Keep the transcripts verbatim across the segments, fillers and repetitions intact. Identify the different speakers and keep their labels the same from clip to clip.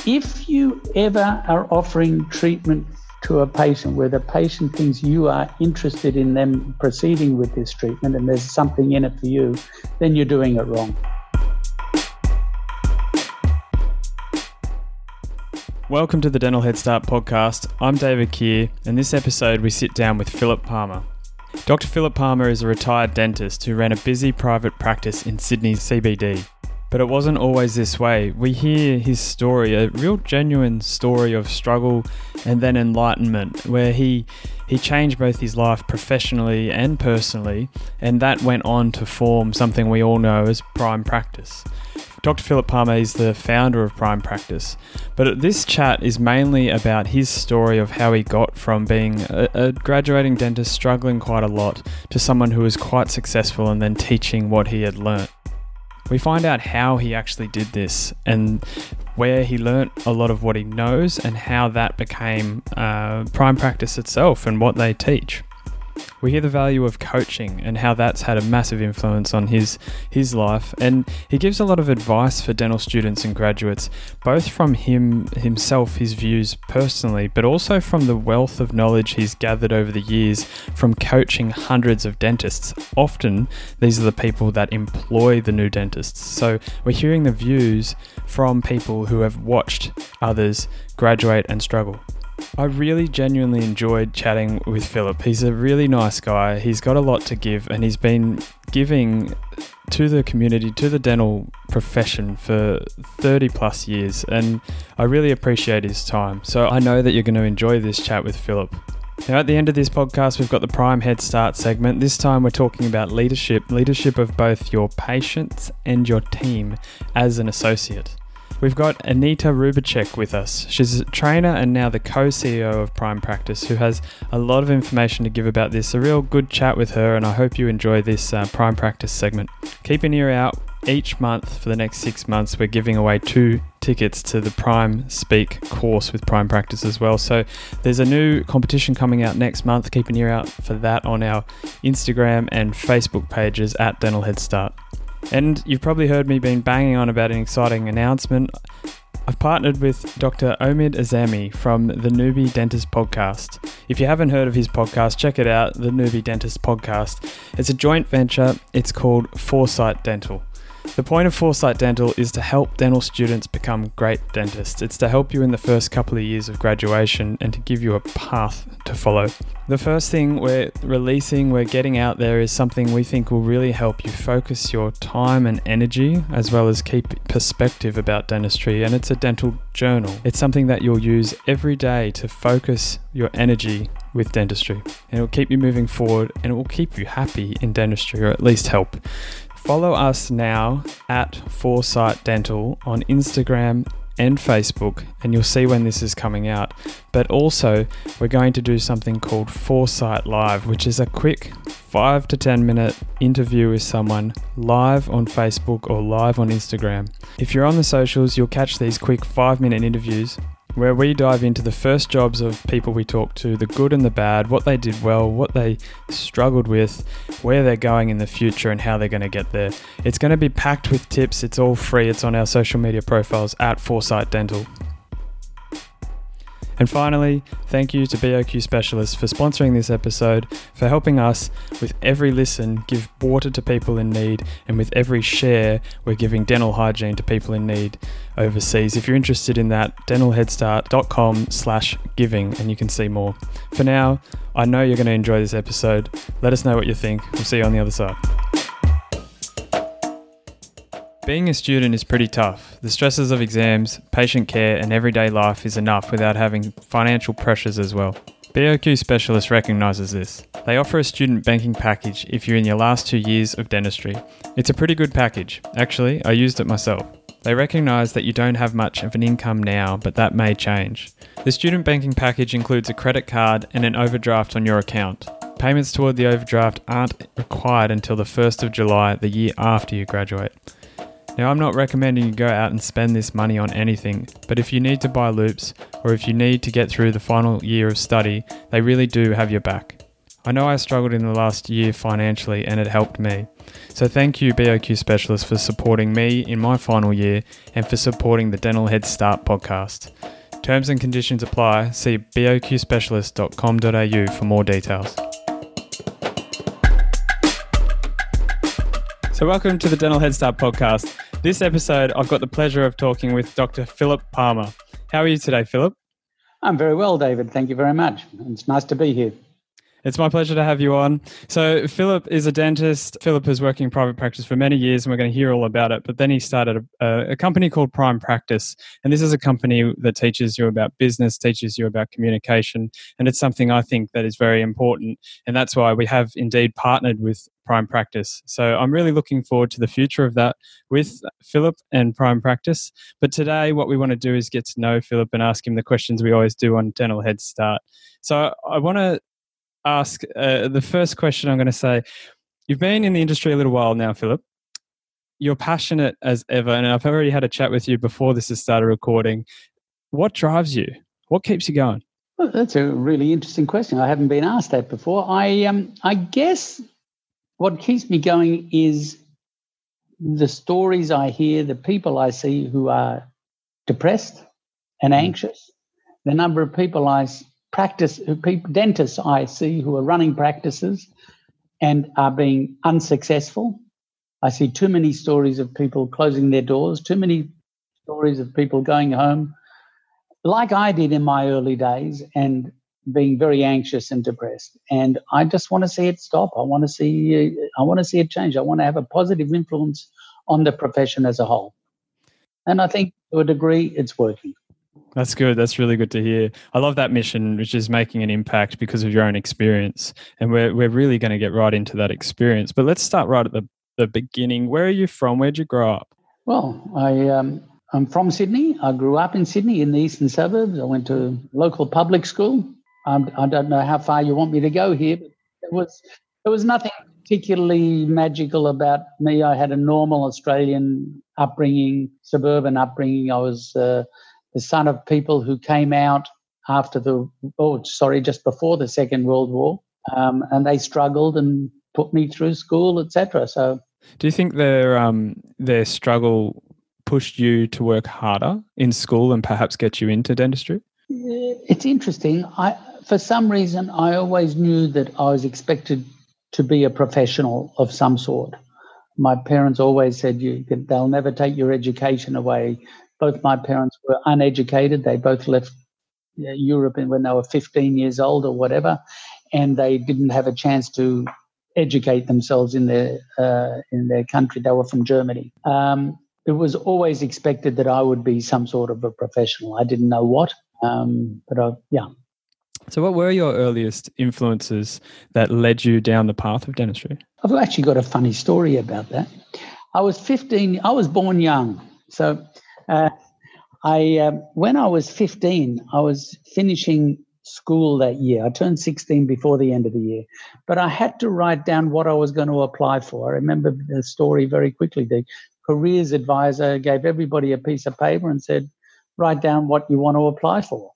Speaker 1: If you ever are offering treatment to a patient where the patient thinks you are interested in them proceeding with this treatment and there's something in it for you, then you're doing it wrong.
Speaker 2: Welcome to the Dental Head Start podcast. I'm David Keir, and this episode we sit down with Philip Palmer. Doctor Philip Palmer is a retired dentist who ran a busy private practice in Sydney's C B D. But it wasn't always this way. We hear his story, a real genuine story of struggle and then enlightenment, where he he changed both his life professionally and personally, and that went on to form something we all know as Prime Practice. Doctor Philip Palmer is the founder of Prime Practice, but this chat is mainly about his story of how he got from being a, a graduating dentist struggling quite a lot to someone who was quite successful and then teaching what he had learnt. We find out how he actually did this and where he learnt a lot of what he knows and how that became uh, Prime Practice itself and what they teach. We hear the value of coaching and how that's had a massive influence on his his life, and he gives a lot of advice for dental students and graduates, both from him himself, his views personally, but also from the wealth of knowledge he's gathered over the years from coaching hundreds of dentists. Often, these are the people that employ the new dentists. So we're hearing the views from people who have watched others graduate and struggle. I really genuinely enjoyed chatting with Philip. He's a really nice guy. He's got a lot to give, and he's been giving to the community, to the dental profession for thirty plus years, and I really appreciate his time. So I know that you're going to enjoy this chat with Philip. Now, at the end of this podcast, we've got the Prime Head Start segment. This time we're talking about leadership, leadership of both your patients and your team as an associate. We've got Anita Rubacek with us. She's a trainer and now the co-C E O of Prime Practice, who has a lot of information to give about this. A real good chat with her, and I hope you enjoy this uh, Prime Practice segment. Keep an ear out. Each month for the next six months, we're giving away two tickets to the Prime Speak course with Prime Practice as well. So there's a new competition coming out next month. Keep an ear out for that on our Instagram and Facebook pages at Dental Head Start. And you've probably heard me been banging on about an exciting announcement. I've partnered with Doctor Omid Azami from the Newbie Dentist Podcast. If you haven't heard of his podcast, check it out, the Newbie Dentist Podcast. It's a joint venture. It's called Foresight Dental. The point of Foresight Dental is to help dental students become great dentists. It's to help you in the first couple of years of graduation and to give you a path to follow. The first thing we're releasing, we're getting out there, is something we think will really help you focus your time and energy, as well as keep perspective about dentistry, and it's a dental journal. It's something that you'll use every day to focus your energy with dentistry, and it will keep you moving forward, and it will keep you happy in dentistry, or at least help. Follow us now at Foresight Dental on Instagram and Facebook, and you'll see when this is coming out. But also, we're going to do something called Foresight Live, which is a quick five to ten minute interview with someone live on Facebook or live on Instagram. If you're on the socials, you'll catch these quick five minute interviews where we dive into the first jobs of people we talk to, the good and the bad, what they did well, what they struggled with, where they're going in the future, and how they're going to get there. It's going to be packed with tips. It's all free. It's on our social media profiles at Foresight Dental. And finally, thank you to B O Q Specialists for sponsoring this episode, for helping us with every listen give water to people in need, and with every share, we're giving dental hygiene to people in need overseas. If you're interested in that, dentalheadstart.com slash giving, and you can see more. For now, I know you're going to enjoy this episode. Let us know what you think. We'll see you on the other side. Being a student is pretty tough. The stresses of exams, patient care, and everyday life is enough without having financial pressures as well. B O Q Specialist recognises this. They offer a student banking package if you're in your last two years of dentistry. It's a pretty good package. Actually, I used it myself. They recognise that you don't have much of an income now, but that may change. The student banking package includes a credit card and an overdraft on your account. Payments toward the overdraft aren't required until the first of July, the year after you graduate. Now, I'm not recommending you go out and spend this money on anything, but if you need to buy loupes, or if you need to get through the final year of study, they really do have your back. I know I struggled in the last year financially and it helped me. So thank you, B O Q Specialist, for supporting me in my final year and for supporting the Dental Head Start podcast. Terms and conditions apply. See b o q specialist dot com dot a u for more details. So welcome to the Dental Head Start podcast. This episode, I've got the pleasure of talking with Doctor Philip Palmer. How are you today, Philip?
Speaker 1: I'm very well, David. Thank you very much. It's nice to be here.
Speaker 2: It's my pleasure to have you on. So Philip is a dentist. Philip has worked in private practice for many years, and we're going to hear all about it. But then he started a, a company called Prime Practice. And this is a company that teaches you about business, teaches you about communication. And it's something I think that is very important. And that's why we have indeed partnered with Prime Practice. So I'm really looking forward to the future of that with Philip and Prime Practice. But today what we want to do is get to know Philip and ask him the questions we always do on Dental Head Start. So I want to ask uh, the first question. I'm going to say, you've been in the industry a little while now, Philip. You're passionate as ever, and I've already had a chat with you before this has started recording. What drives you? What keeps you going?
Speaker 1: Well, that's a really interesting question. I haven't been asked that before. I um, I guess what keeps me going is the stories I hear, the people I see who are depressed and anxious, the number of people I practice, people, dentists I see who are running practices and are being unsuccessful. I see too many stories of people closing their doors, too many stories of people going home, like I did in my early days, and being very anxious and depressed. And I just want to see it stop. I want to see, I want to see it change. I want to have a positive influence on the profession as a whole. And I think to a degree it's working.
Speaker 2: That's good. That's really good to hear. I love that mission, which is making an impact because of your own experience. And we're we're really going to get right into that experience. But let's start right at the, the beginning. Where are you from? Where'd you grow up?
Speaker 1: Well, I, um, I'm from Sydney. I grew up in Sydney in the eastern suburbs. I went to local public school. Um, I don't know how far you want me to go here, but there was, there was nothing particularly magical about me. I had a normal Australian upbringing, suburban upbringing. I was uh, the son of people who came out after the, oh, sorry, just before the Second World War, um, and they struggled and put me through school, et cetera. So,
Speaker 2: do you think their um their struggle pushed you to work harder in school and perhaps get you into dentistry?
Speaker 1: It's interesting. I, for some reason, I always knew that I was expected to be a professional of some sort. My parents always said, "You, they'll never take your education away." Both my parents were uneducated. They both left Europe when they were fifteen years old or whatever, and they didn't have a chance to educate themselves in their uh, in their country. They were from Germany. Um, it was always expected that I would be some sort of a professional. I didn't know what, um, but I, yeah.
Speaker 2: So what were your earliest influences that led you down the path of dentistry?
Speaker 1: I've actually got a funny story about that. I was fifteen. I was born young, so. Uh, I uh, when I was fifteen, I was finishing school that year. I turned sixteen before the end of the year, but I had to write down what I was going to apply for. I remember the story very quickly. The careers advisor gave everybody a piece of paper and said, write down what you want to apply for.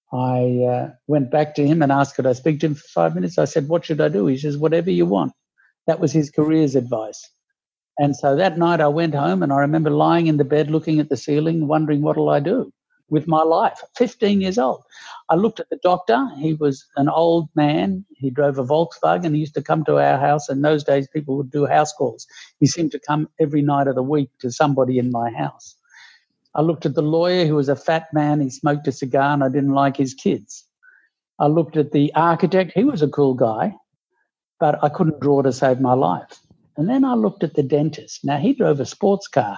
Speaker 1: I uh, went back to him and asked, could I speak to him for five minutes? I said, what should I do? He says, whatever you want. That was his careers advice. And so that night I went home and I remember lying in the bed looking at the ceiling, wondering what will I do with my life, fifteen years old. I looked at the doctor. He was an old man. He drove a Volkswagen. He used to come to our house. In those days, people would do house calls. He seemed to come every night of the week to somebody in my house. I looked at the lawyer, who was a fat man. He smoked a cigar and I didn't like his kids. I looked at the architect. He was a cool guy, but I couldn't draw to save my life. And then I looked at the dentist. Now, he drove a sports car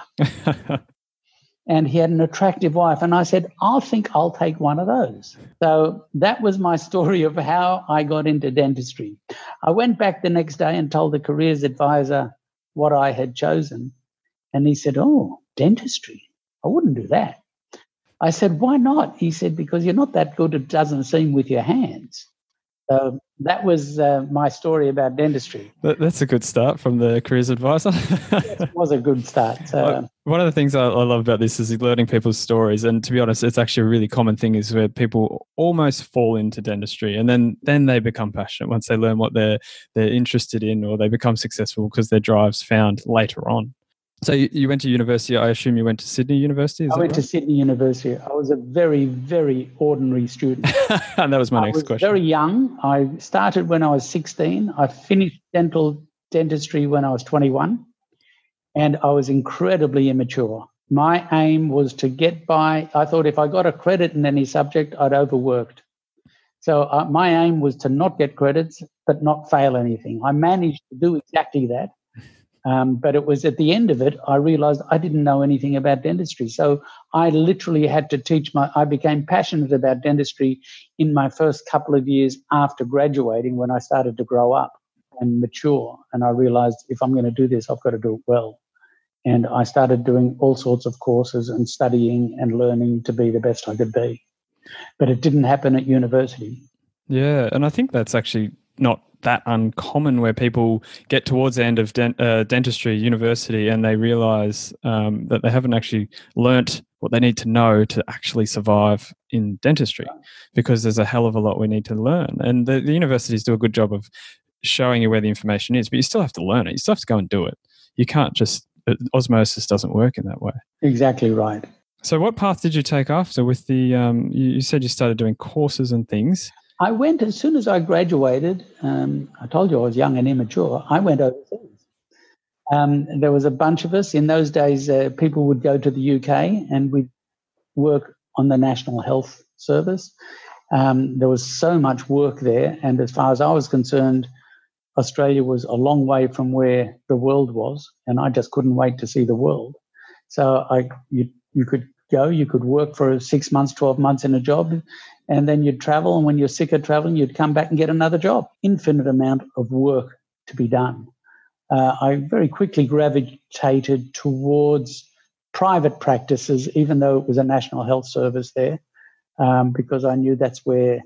Speaker 1: and he had an attractive wife. And I said, I think I'll take one of those. So that was my story of how I got into dentistry. I went back the next day and told the careers advisor what I had chosen. And he said, oh, dentistry. I wouldn't do that. I said, why not? He said, because you're not that good, it doesn't seem, with your hands. So that was uh, my story about dentistry.
Speaker 2: That, that's a good start from the careers advisor.
Speaker 1: It was a good start. So,
Speaker 2: one of the things I, I love about this is learning people's stories. And to be honest, it's actually a really common thing is where people almost fall into dentistry and then then they become passionate once they learn what they're they're interested in, or they become successful because their drive's found later on. So you, you went to university. I assume you went to Sydney University? Is
Speaker 1: I went
Speaker 2: right?
Speaker 1: to Sydney University. I was a very, very ordinary student.
Speaker 2: And that was my
Speaker 1: I
Speaker 2: next
Speaker 1: was
Speaker 2: question.
Speaker 1: Very young. I started when I was sixteen. I finished dental dentistry when I was twenty-one. And I was incredibly immature. My aim was to get by. I thought if I got a credit in any subject, I'd overworked. So uh, my aim was to not get credits, but not fail anything. I managed to do exactly that. Um, but it was at the end of it, I realized I didn't know anything about dentistry. So I literally had to teach my, I became passionate about dentistry in my first couple of years after graduating, when I started to grow up and mature. And I realized if I'm going to do this, I've got to do it well. And I started doing all sorts of courses and studying and learning to be the best I could be. But it didn't happen at university.
Speaker 2: Yeah. And I think that's actually not that uncommon, where people get towards the end of dent, uh, dentistry, university, and they realize um, that they haven't actually learnt what they need to know to actually survive in dentistry, because there's a hell of a lot we need to learn. And the, the universities do a good job of showing you where the information is, but you still have to learn it. You still have to go and do it. You can't just, osmosis doesn't work in that way.
Speaker 1: Exactly right.
Speaker 2: So what path did you take after with the, um, you, you said you started doing courses and things.
Speaker 1: I went, as soon as I graduated, um, I told you I was young and immature, I went overseas. Um, there was a bunch of us. In those days, uh, people would go to the U K and we'd work on the National Health Service. Um, there was so much work there. And as far as I was concerned, Australia was a long way from where the world was. And I just couldn't wait to see the world. So I, you, you could go, you could work for six months, twelve months in a job, and then you'd travel. And when you're sick of traveling, you'd come back and get another job. Infinite amount of work to be done. Uh, I very quickly gravitated towards private practices, even though it was a National Health Service there, um, because I knew that's where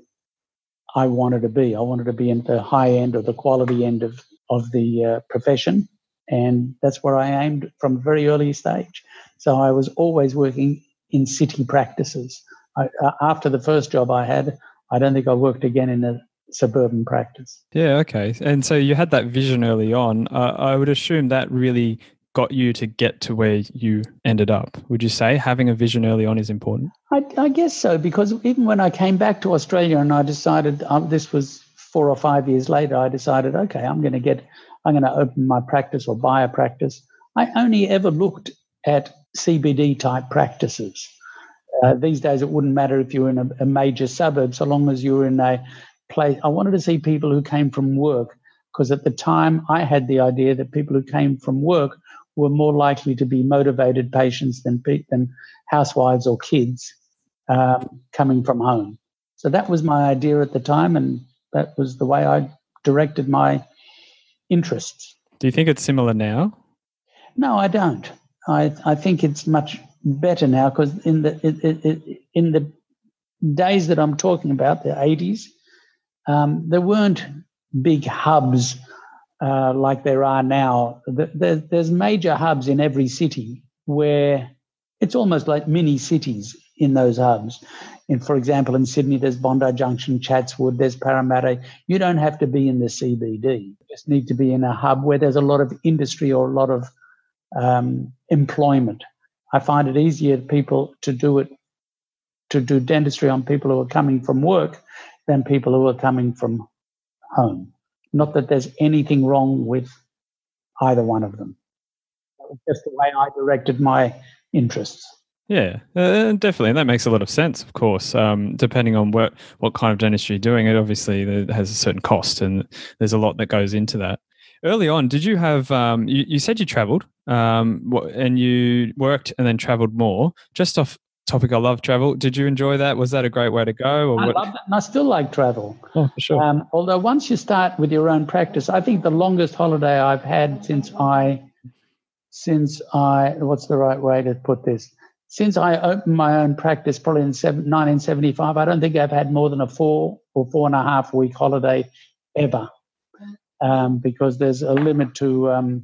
Speaker 1: I wanted to be. I wanted to be in the high end or the quality end of, of the uh, profession. And that's where I aimed from a very early stage. So I was always working in city practices. I, uh, after the first job I had, I don't think I worked again in a suburban practice.
Speaker 2: Yeah, okay. And so you had that vision early on. Uh, I would assume that really got you to get to where you ended up. Would you say having a vision early on is important?
Speaker 1: I, I guess so, because even when I came back to Australia and I decided, um, this was four or five years later, I decided, okay, I'm going to get, I'm going to open my practice or buy a practice. I only ever looked at C B D type practices. Uh, these days, it wouldn't matter if you were in a, a major suburb, so long as you were in a place. I wanted to see people who came from work, because at the time I had the idea that people who came from work were more likely to be motivated patients than, than housewives or kids um, coming from home. So that was my idea at the time, and that was the way I directed my interests.
Speaker 2: Do you think it's similar now?
Speaker 1: No, I don't. I, I think it's much better now, because in the it, it, it, in the days that I'm talking about, the eighties, um, there weren't big hubs uh, like there are now. There, there's major hubs in every city where it's almost like mini cities in those hubs. And for example, in Sydney, there's Bondi Junction, Chatswood, there's Parramatta. You don't have to be in the C B D. You just need to be in a hub where there's a lot of industry or a lot of um, employment. I find it easier people to do it, to do dentistry on people who are coming from work than people who are coming from home. Not that there's anything wrong with either one of them. That was just the way I directed my interests.
Speaker 2: Yeah, uh, definitely. And that makes a lot of sense, of course. Um, depending on what, what kind of dentistry you're doing, it obviously it has a certain cost, and there's a lot that goes into that. Early on, did you have, um, you, you said you traveled um, and you worked and then traveled more. Just off topic, I love travel. Did you enjoy that? Was that a great way to go? Or
Speaker 1: I
Speaker 2: what?
Speaker 1: love that, and I still like travel.
Speaker 2: Oh, for sure.
Speaker 1: Um, although once you start with your own practice, I think the longest holiday I've had since I, since I, what's the right way to put this? Since I opened my own practice, probably in nineteen seventy-five, I don't think I've had more than a four or four and a half week holiday ever, um, because there's a limit to um,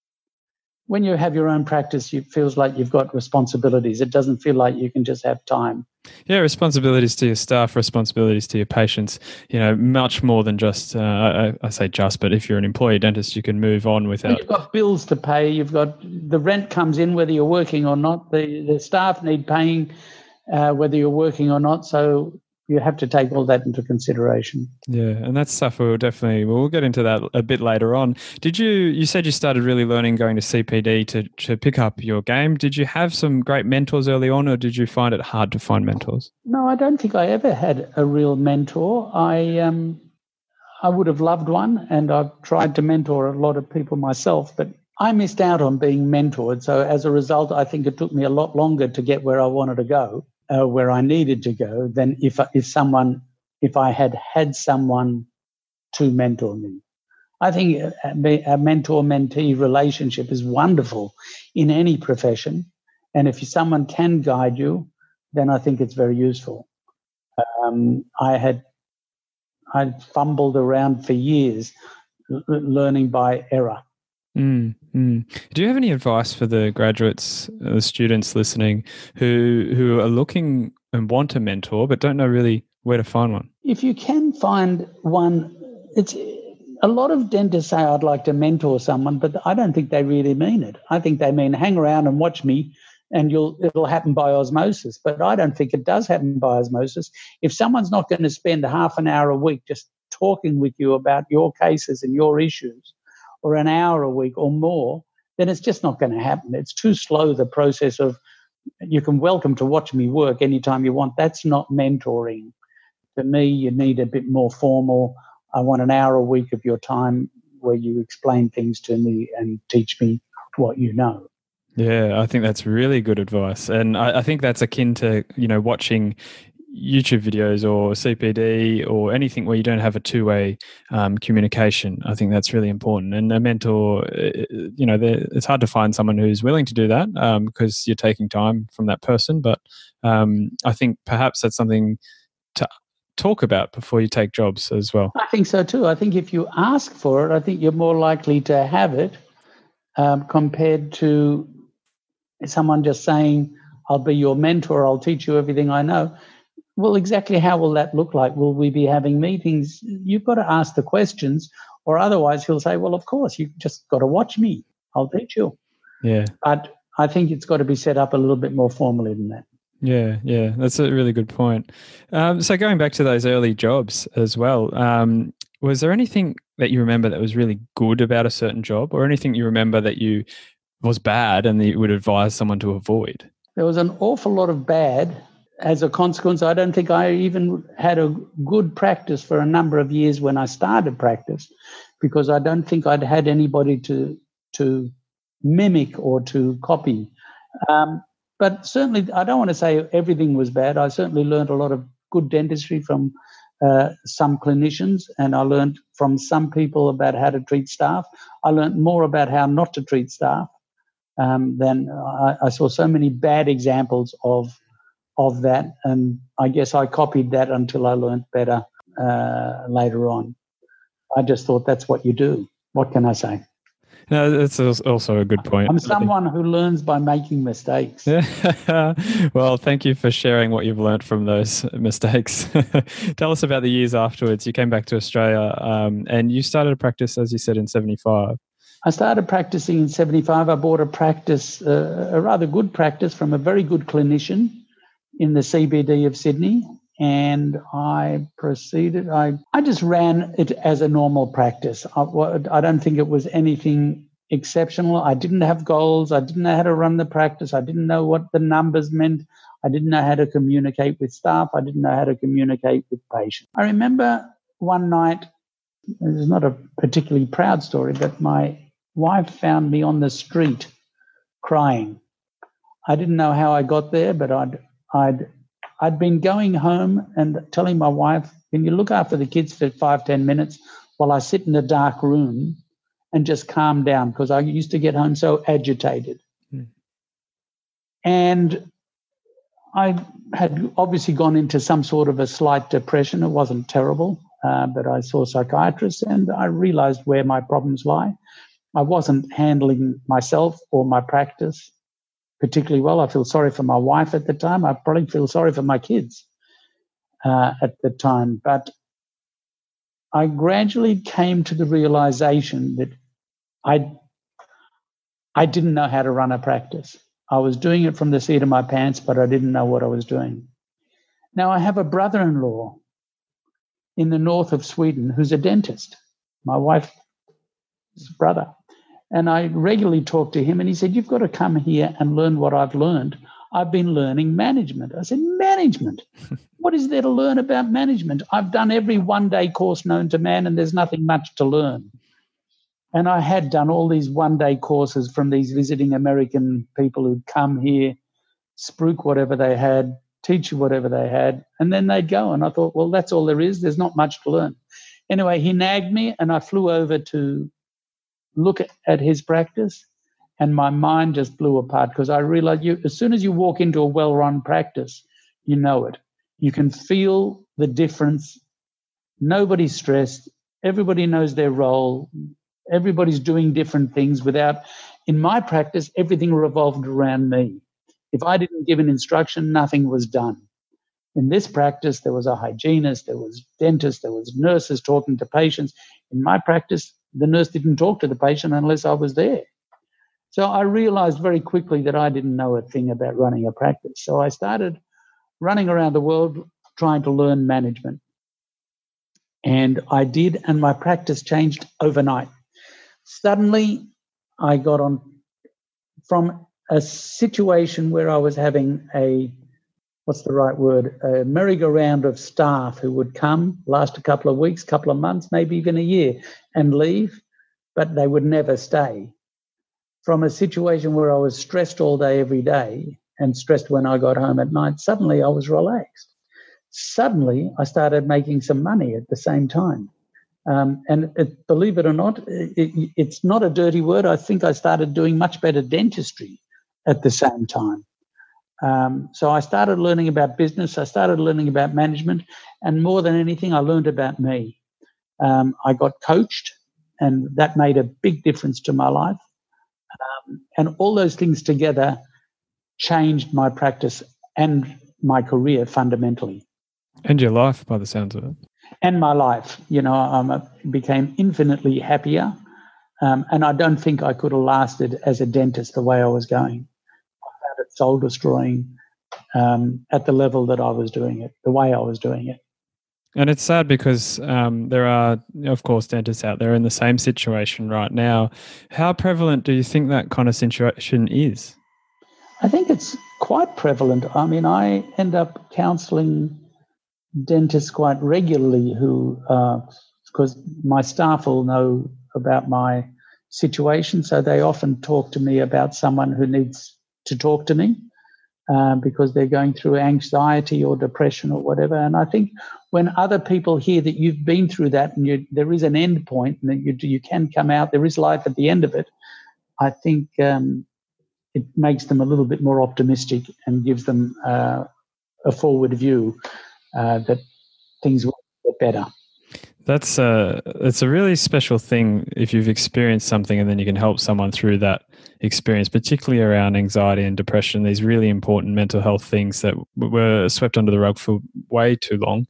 Speaker 1: when you have your own practice, it feels like you've got responsibilities. It doesn't feel like you can just have time.
Speaker 2: Yeah, responsibilities to your staff, responsibilities to your patients, you know, much more than just, uh, I, I say just, but if you're an employee dentist, you can move on without...
Speaker 1: Well, you've got bills to pay. You've got the rent comes in whether you're working or not. The, the staff need paying uh, whether you're working or not. So you have to take all that into consideration.
Speaker 2: Yeah, and that's stuff we'll definitely, well, we'll get into that a bit later on. Did you, you said you started really learning going to C P D to, to pick up your game. Did you have some great mentors early on, or did you find it hard to find mentors?
Speaker 1: No, I don't think I ever had a real mentor. I um, I would have loved one, and I've tried to mentor a lot of people myself, but I missed out on being mentored. So as a result, I think it took me a lot longer to get where I wanted to go. Uh, where I needed to go than if if someone if I had had someone to mentor me. I think a, a mentor-mentee relationship is wonderful in any profession, and if someone can guide you, then I think it's very useful. Um, I had I fumbled around for years, l- learning by error.
Speaker 2: Mm, mm. Do you have any advice for the graduates, uh, the students listening who who are looking and want a mentor but don't know really where to find one?
Speaker 1: If you can find one, it's a lot of dentists say I'd like to mentor someone, but I don't think they really mean it. I think they mean hang around and watch me, and you'll it'll happen by osmosis. But I don't think it does happen by osmosis. If someone's not going to spend half an hour a week just talking with you about your cases and your issues, or an hour a week or more, then it's just not going to happen. It's too slow, the process of you can welcome to watch me work anytime you want. That's not mentoring. For me, you need a bit more formal. I want an hour a week of your time where you explain things to me and teach me what you know.
Speaker 2: Yeah, I think that's really good advice. And I, I think that's akin to, you know, watching YouTube videos or C P D or anything where you don't have a two-way um, communication. I think that's really important. And a mentor, you know, it's hard to find someone who's willing to do that um, because you're taking time from that person. But um, I think perhaps that's something to talk about before you take jobs as well.
Speaker 1: I think so too. I think if you ask for it, I think you're more likely to have it um, compared to someone just saying, I'll be your mentor, I'll teach you everything I know. Well, exactly how will that look like? Will we be having meetings? You've got to ask the questions, or otherwise he'll say, well, of course, you've just got to watch me. I'll teach you.
Speaker 2: Yeah.
Speaker 1: But I think it's got to be set up a little bit more formally than that.
Speaker 2: Yeah, yeah, that's a really good point. Um, so going back to those early jobs as well, um, was there anything that you remember that was really good about a certain job, or anything you remember that you was bad and that you would advise someone to avoid?
Speaker 1: There was an awful lot of bad. As a consequence, I don't think I even had a good practice for a number of years when I started practice, because I don't think I'd had anybody to to mimic or to copy. Um, but certainly, I don't want to say everything was bad. I certainly learned a lot of good dentistry from uh, some clinicians, and I learned from some people about how to treat staff. I learned more about how not to treat staff um, than I, I saw so many bad examples of of that, and I guess I copied that until I learned better uh, later on. I just thought that's what you do. What can I say?
Speaker 2: No, that's also a good point.
Speaker 1: I'm someone who learns by making mistakes.
Speaker 2: Well, thank you for sharing what you've learned from those mistakes. Tell us about the years afterwards. You came back to Australia um, and you started a practice, as you said, in seventy-five.
Speaker 1: I started practicing in seventy-five. I bought a practice, uh, a rather good practice from a very good clinician in the C B D of Sydney, and I proceeded. I, I just ran it as a normal practice. I, I don't think it was anything exceptional. I didn't have goals. I didn't know how to run the practice. I didn't know what the numbers meant. I didn't know how to communicate with staff. I didn't know how to communicate with patients. I remember one night, this is not a particularly proud story, but my wife found me on the street crying. I didn't know how I got there, but I'd I'd I'd been going home and telling my wife, can you look after the kids for five, ten minutes while I sit in a dark room and just calm down, because I used to get home so agitated. Mm. And I had obviously gone into some sort of a slight depression. It wasn't terrible, uh, but I saw psychiatrists and I realized where my problems lie. I wasn't handling myself or my practice particularly well. I feel sorry for my wife at the time. I probably feel sorry for my kids uh, at the time. But I gradually came to the realization that I, I didn't know how to run a practice. I was doing it from the seat of my pants, but I didn't know what I was doing. Now, I have a brother-in-law in the north of Sweden who's a dentist, my wife's brother. And I regularly talk to him, and he said, you've got to come here and learn what I've learned. I've been learning management. I said, management? What is there to learn about management? I've done every one-day course known to man, and there's nothing much to learn. And I had done all these one-day courses from these visiting American people who'd come here, spruik whatever they had, teach you whatever they had, and then they'd go. And I thought, well, that's all there is. There's not much to learn. Anyway, he nagged me, and I flew over to look at, at his practice, and my mind just blew apart because I realized you, as soon as you walk into a well-run practice, you know it. You can feel the difference. Nobody's stressed. Everybody knows their role. Everybody's doing different things without, in my practice, everything revolved around me. If I didn't give an instruction, nothing was done. In this practice, there was a hygienist, there was dentists, there was nurses talking to patients. In my practice, the nurse didn't talk to the patient unless I was there. So I realized very quickly that I didn't know a thing about running a practice. So I started running around the world trying to learn management. And I did, and my practice changed overnight. Suddenly, I got on from a situation where I was having a, what's the right word, a merry-go-round of staff who would come, last a couple of weeks, couple of months, maybe even a year, and leave, but they would never stay. From a situation where I was stressed all day, every day, and stressed when I got home at night, suddenly I was relaxed. Suddenly, I started making some money at the same time. Um, and it, believe it or not, it, it, it's not a dirty word. I think I started doing much better dentistry at the same time. Um, so I started learning about business. I started learning about management. And more than anything, I learned about me. Um, I got coached, and that made a big difference to my life. Um, and all those things together changed my practice and my career fundamentally.
Speaker 2: And your life, by the sounds of it.
Speaker 1: And my life. You know, I became infinitely happier. Um, and I don't think I could have lasted as a dentist the way I was going. I found it soul-destroying um, at the level that I was doing it, the way I was doing it.
Speaker 2: And it's sad because um, there are, of course, dentists out there in the same situation right now. How prevalent do you think that kind of situation is?
Speaker 1: I think it's quite prevalent. I mean, I end up counselling dentists quite regularly who, uh, because my staff will know about my situation, so they often talk to me about someone who needs to talk to me uh, because they're going through anxiety or depression or whatever. And I think when other people hear that you've been through that and you, there is an end point and that you, you can come out, there is life at the end of it, I think um, it makes them a little bit more optimistic and gives them uh, a forward view uh, that things will get better.
Speaker 2: That's a, it's a really special thing if you've experienced something and then you can help someone through that experience, particularly around anxiety and depression, these really important mental health things that were swept under the rug for way too long.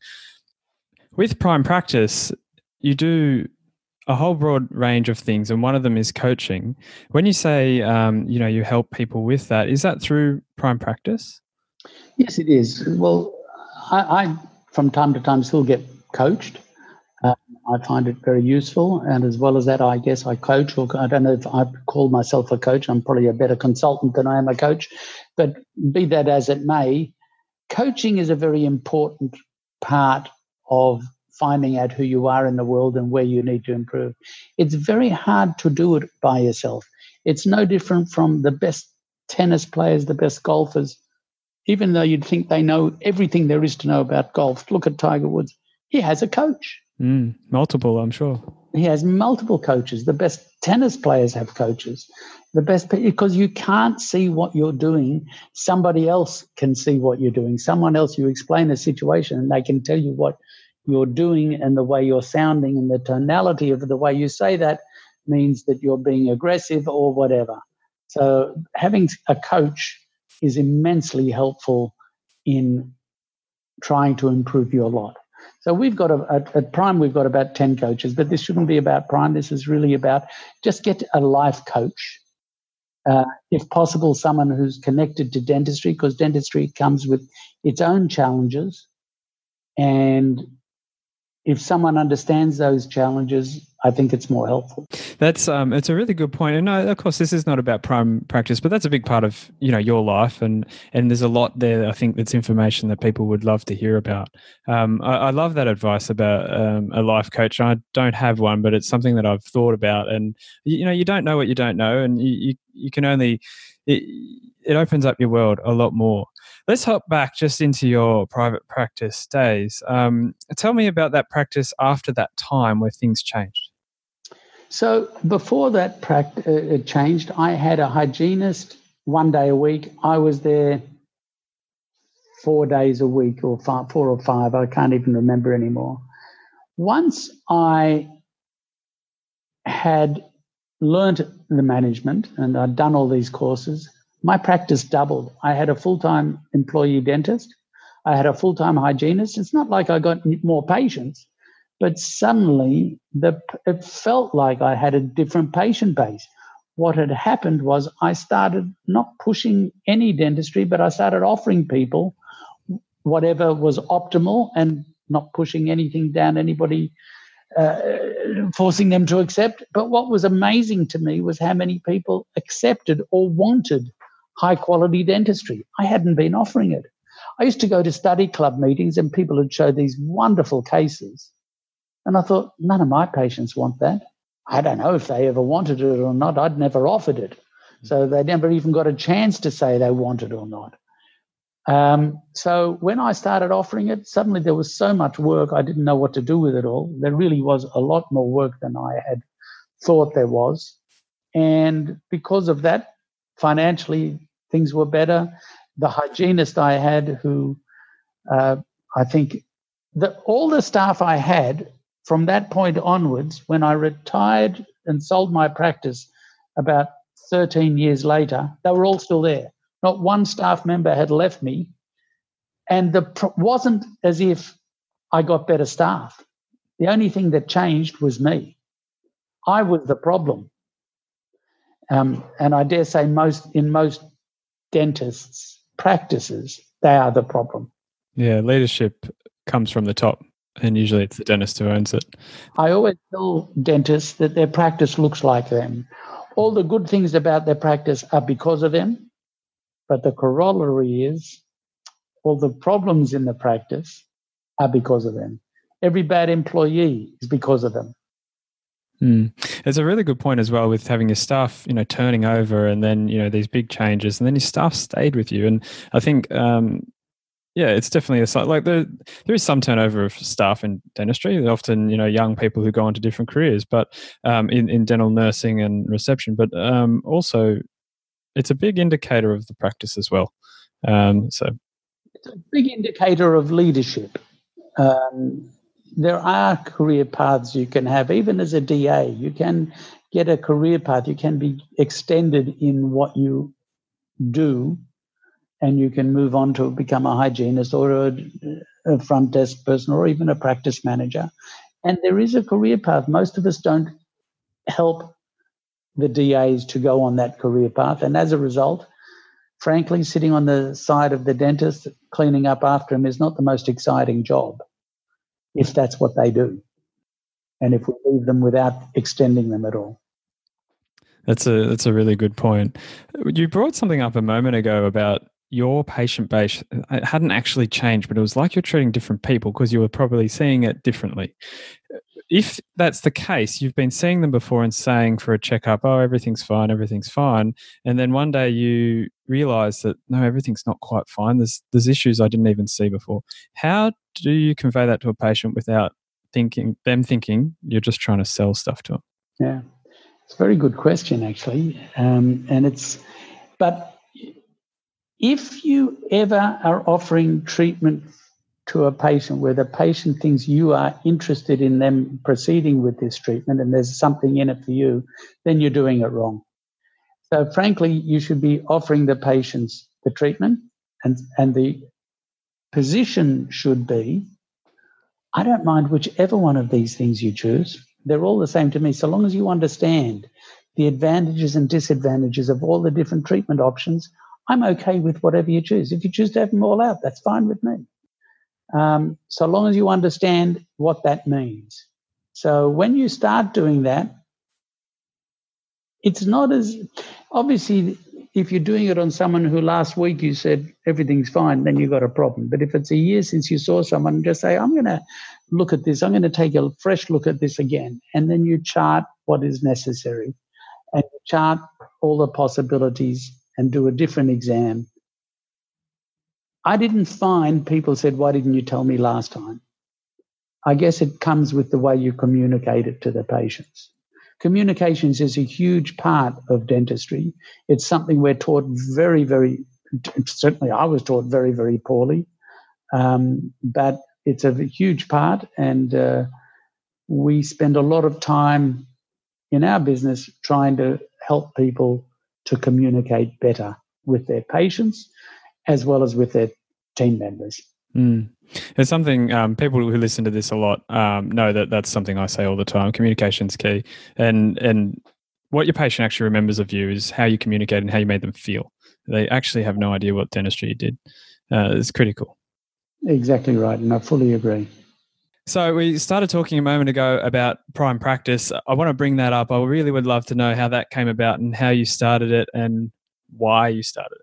Speaker 2: With Prime Practice, you do a whole broad range of things, and one of them is coaching. When you say, um, you know, you help people with that, is that through Prime Practice?
Speaker 1: Yes, it is. Well, I, I from time to time still get coached. Uh, I find it very useful, and as well as that, I guess I coach, or I don't know if I call myself a coach. I'm probably a better consultant than I am a coach, but be that as it may, coaching is a very important part of finding out who you are in the world and where you need to improve. It's very hard to do it by yourself. It's no different from the best tennis players, the best golfers. Even though you'd think they know everything there is to know about golf, look at Tiger Woods. He has a coach.
Speaker 2: Mm, multiple, I'm sure.
Speaker 1: he has multiple coaches. The best tennis players have coaches. The best, because you can't see what you're doing. Somebody else can see what you're doing. Someone else, you explain a situation and they can tell you what you're doing, and the way you're sounding and the tonality of the way you say that means that you're being aggressive or whatever. So having a coach is immensely helpful in trying to improve your lot. So we've got, a, at, at Prime, we've got about ten coaches, but this shouldn't be about Prime. This is really about just get a life coach. Uh, if possible, someone who's connected to dentistry, because dentistry comes with its own challenges. And if someone understands those challenges, I think it's more helpful.
Speaker 2: That's um, it's a really good point. And uh, of course, this is not about Prime practice, but that's a big part of, you know, your life. And and there's a lot there, I think, that's information that people would love to hear about. Um, I, I love that advice about um, a life coach. I don't have one, but it's something that I've thought about. And, you know, you don't know what you don't know, and you, you, you can only, it, it opens up your world a lot more. Let's hop back just into your private practice days. Um, tell me about that practice after that time where things changed.
Speaker 1: So before that pract- uh, it changed, I had a hygienist one day a week. I was there four days a week, or five, four or five. I can't even remember anymore. Once I had learnt the management and I'd done all these courses, my practice doubled. I had a full-time employee dentist. I had a full-time hygienist. It's not like I got more patients, but suddenly the, it felt like I had a different patient base. What had happened was I started not pushing any dentistry, but I started offering people whatever was optimal and not pushing anything down anybody, uh, forcing them to accept. But what was amazing to me was how many people accepted or wanted high-quality dentistry. I hadn't been offering it. I used to go to study club meetings and people would show these wonderful cases. And I thought, none of my patients want that. I don't know if they ever wanted it or not. I'd never offered it. So they never even got a chance to say they wanted it or not. Um, so when I started offering it, suddenly there was so much work, I didn't know what to do with it all. There really was a lot more work than I had thought there was. And because of that, financially, things were better. The hygienist I had, who uh, I think the, all the staff I had from that point onwards, when I retired and sold my practice about thirteen years later, they were all still there. Not one staff member had left me. And the pro- wasn't as if I got better staff. The only thing that changed was me. I was the problem. Um, and I dare say most in most dentists' practices, they are the problem.
Speaker 2: Yeah, leadership comes from the top, and usually it's the dentist who owns it.
Speaker 1: I always tell dentists that their practice looks like them. All the good things about their practice are because of them, but the corollary is all the problems in the practice are because of them. Every bad employee is because of them.
Speaker 2: Mm. It's a really good point as well with having your staff, you know, turning over and then, you know, these big changes and then your staff stayed with you. And I think, um, yeah, it's definitely a like there. There is some turnover of staff in dentistry. They're often, you know, young people who go on to different careers, but um, in in dental nursing and reception. But um, also, it's a big indicator of the practice as well. Um, so,
Speaker 1: it's a big indicator of leadership. Um, there are career paths you can have, even as a D A. You can get a career path. You can be extended in what you do. And you can move on to become a hygienist or a, a front desk person or even a practice manager. And there is a career path. Most of us don't help the D As to go on that career path. And as a result, frankly, sitting on the side of the dentist, cleaning up after him is not the most exciting job, if that's what they do. And if we leave them without extending them at all.
Speaker 2: That's a, that's a really good point. You brought something up a moment ago about your patient base. It hadn't actually changed, but it was like you're treating different people because you were probably seeing it differently. If that's the case, you've been seeing them before and saying for a checkup, oh, everything's fine, everything's fine. And then one day you realize that, no, everything's not quite fine. There's, there's issues I didn't even see before. How do you convey that to a patient without thinking them thinking you're just trying to sell stuff to them?
Speaker 1: Yeah, it's a very good question, actually. Um, and it's, but if you ever are offering treatment to a patient where the patient thinks you are interested in them proceeding with this treatment and there's something in it for you, then you're doing it wrong. So frankly, you should be offering the patients the treatment, and, and the position should be, I don't mind whichever one of these things you choose. They're all the same to me, so long as you understand the advantages and disadvantages of all the different treatment options. I'm okay with whatever you choose. If you choose to have them all out, that's fine with me. Um, so long as you understand what that means. So when you start doing that, it's not as, obviously, if you're doing it on someone who last week you said everything's fine, then you've got a problem. But if it's a year since you saw someone, just say, I'm going to look at this. I'm going to take a fresh look at this again. And then you chart what is necessary and chart all the possibilities and do a different exam. I didn't find people said, why didn't you tell me last time? I guess it comes with the way you communicate it to the patients. Communications is a huge part of dentistry. It's something we're taught very, very, certainly I was taught very, very poorly, um, but it's a huge part, and uh, we spend a lot of time in our business trying to help people to communicate better with their patients as well as with their team members.
Speaker 2: Mm. It's something um, people who listen to this a lot um, know that that's something I say all the time. Communication's key, and and what your patient actually remembers of you is how you communicate and how you made them feel. They actually have no idea what dentistry you did. Uh, it's critical.
Speaker 1: Exactly right, and I fully agree.
Speaker 2: So we started talking a moment ago about Prime Practice. I want to bring that up. I really would love to know how that came about and how you started it and why you started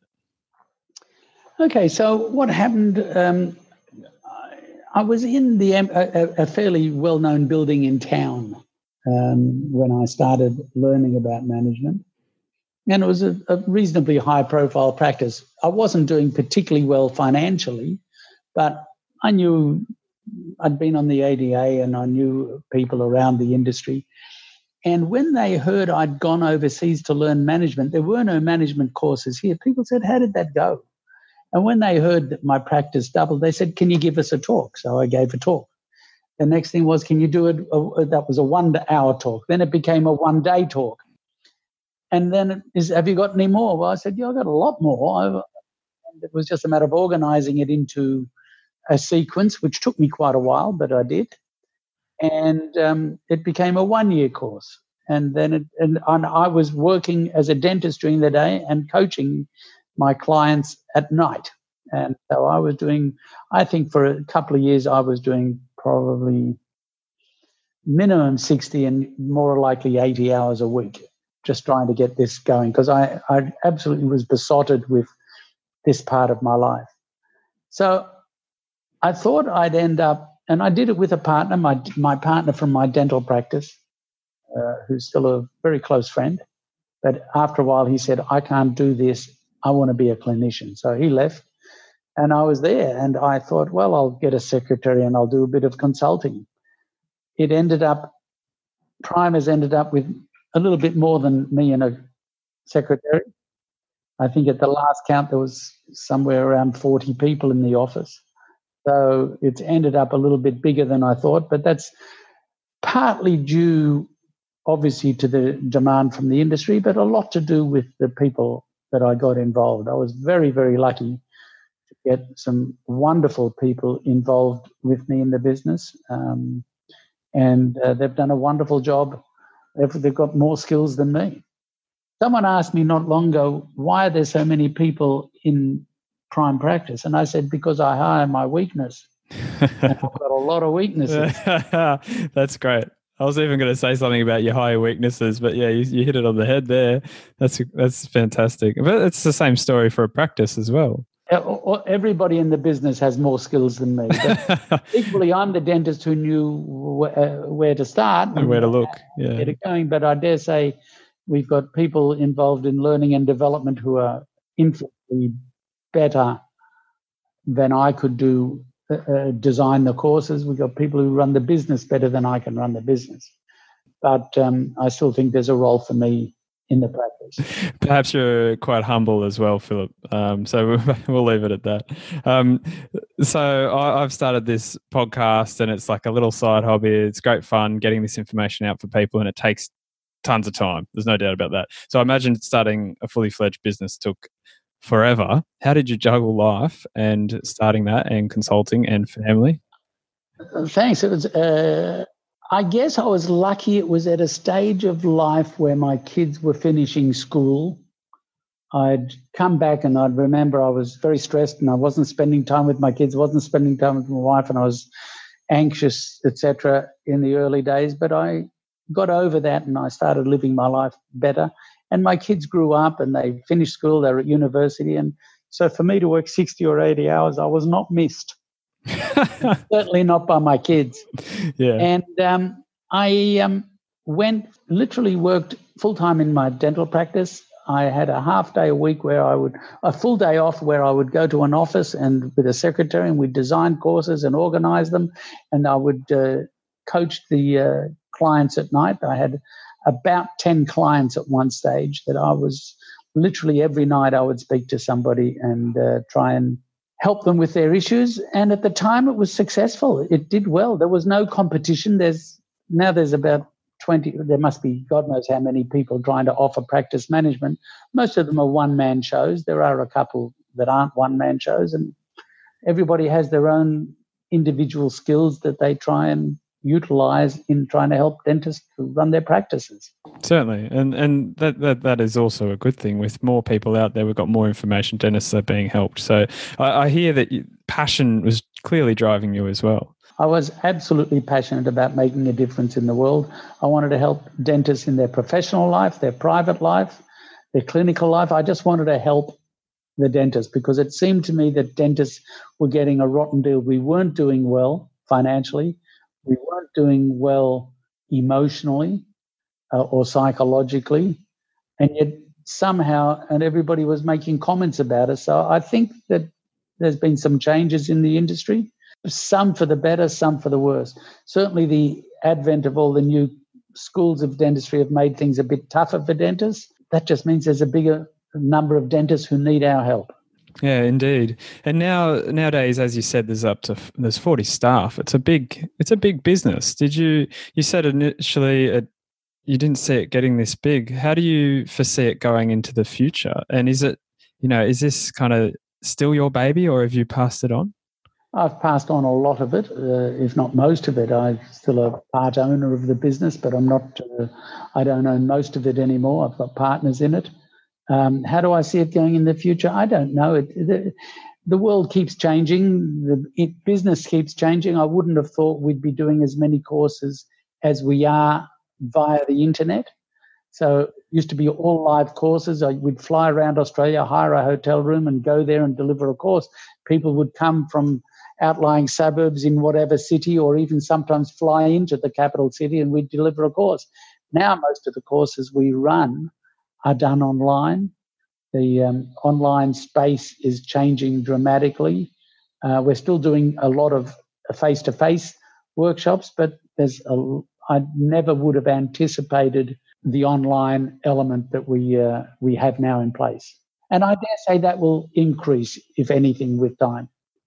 Speaker 2: it.
Speaker 1: Okay, so what happened, um, I, I was in the a, a fairly well-known building in town um, when I started learning about management, and it was a, a reasonably high-profile practice. I wasn't doing particularly well financially, but I knew I'd been on the A D A and I knew people around the industry. And when they heard I'd gone overseas to learn management, there were no management courses here. People said, how did that go? And when they heard that my practice doubled, they said, can you give us a talk? So I gave a talk. The next thing was, can you do it? Uh, that was a one-hour talk. Then it became a one-day talk. And then it is, have you got any more? Well, I said, yeah, I've got a lot more. I've, it was just a matter of organizing it into a sequence, which took me quite a while, but I did. And um, it became a one-year course. And then it, and, and I was working as a dentist during the day and coaching my clients at night. And so I was doing, I think for a couple of years, I was doing probably minimum sixty and more likely eighty hours a week, just trying to get this going, because I, I absolutely was besotted with this part of my life. So I thought I'd end up, and I did it with a partner, my my partner from my dental practice, uh, who's still a very close friend. But after a while, he said, I can't do this. I want to be a clinician. So he left, and I was there. And I thought, well, I'll get a secretary and I'll do a bit of consulting. It ended up, Prime has ended up with a little bit more than me and a secretary. I think at the last count, there was somewhere around forty people in the office. So it's ended up a little bit bigger than I thought, but that's partly due, obviously, to the demand from the industry, but a lot to do with the people that I got involved. I was very, very lucky to get some wonderful people involved with me in the business, um, and uh, they've done a wonderful job. They've, they've got more skills than me. Someone asked me not long ago, why are there so many people in Prime Practice? And I said, because I hire my weakness. And I've got a lot of weaknesses.
Speaker 2: That's great. I was even going to say something about your higher weaknesses, but yeah, you, you hit it on the head there. That's that's fantastic. But it's the same story for a practice as well.
Speaker 1: Everybody in the business has more skills than me. But equally, I'm the dentist who knew wh- uh, where to start
Speaker 2: and where to look, yeah,
Speaker 1: get it going. But I dare say we've got people involved in learning and development who are infinitely better than I could do uh, design the courses. We've got people who run the business better than I can run the business. But um, I still think there's a role for me in the practice.
Speaker 2: Perhaps you're quite humble as well, Philip. Um, so we'll leave it at that. Um, so I, I've started this podcast, and it's like a little side hobby. It's great fun getting this information out for people, and it takes tons of time. There's no doubt about that. So I imagine starting a fully fledged business took forever. How did you juggle life and starting that and consulting and family?
Speaker 1: Thanks. It was. Uh, I guess I was lucky. It was at a stage of life where my kids were finishing school. I'd come back and I'd remember I was very stressed and I wasn't spending time with my kids, wasn't spending time with my wife, and I was anxious, et cetera in the early days. But I got over that and I started living my life better. And my kids grew up and they finished school, they were at university. And so for me to work sixty or eighty hours, I was not missed. Certainly not by my kids.
Speaker 2: Yeah.
Speaker 1: And um, I um, went, literally worked full-time in my dental practice. I had a half day a week where I would, a full day off where I would go to an office and with a secretary and we'd design courses and organize them. And I would uh, coach the uh, clients at night. I had about ten clients at one stage that I was literally every night I would speak to somebody and uh, try and help them with their issues. And at the time it was successful. It did well. There was no competition. There's now there's about twenty, there must be God knows how many people trying to offer practice management. Most of them are one-man shows. There are a couple that aren't one-man shows, and everybody has their own individual skills that they try and utilize in trying to help dentists to run their practices.
Speaker 2: Certainly. And and that, that that is also a good thing. With more people out there, we've got more information. Dentists are being helped. So I, I hear that you, passion was clearly driving you as well.
Speaker 1: I was absolutely passionate about making a difference in the world. I wanted to help dentists in their professional life, their private life, their clinical life. I just wanted to help the dentists because it seemed to me that dentists were getting a rotten deal. We weren't doing well financially. We weren't doing well emotionally uh, or psychologically. And yet somehow, and everybody was making comments about us. So I think that there's been some changes in the industry, some for the better, some for the worse. Certainly the advent of all the new schools of dentistry have made things a bit tougher for dentists. That just means there's a bigger number of dentists who need our help.
Speaker 2: Yeah, indeed. And now nowadays, as you said, there's up to there's forty staff. It's a big it's a big business. Did you you said initially it, you didn't see it getting this big. How do you foresee it going into the future? And is it, you know, is this kind of still your baby, or have you passed it on?
Speaker 1: I've passed on a lot of it, uh, if not most of it. I'm still a part owner of the business, but I'm not. Uh, I don't own most of it anymore. I've got partners in it. Um, how do I see it going in the future? I don't know. It, the, the world keeps changing. The it, business keeps changing. I wouldn't have thought we'd be doing as many courses as we are via the internet. So it used to be all live courses. I, we'd fly around Australia, hire a hotel room and go there and deliver a course. People would come from outlying suburbs in whatever city or even sometimes fly into the capital city and we'd deliver a course. Now most of the courses we run are done online. The um, online space is changing dramatically. Uh, we're still doing a lot of face-to-face workshops, but there's a, I never would have anticipated the online element that we uh, we have now in place. And I dare say that will increase, if anything, with time.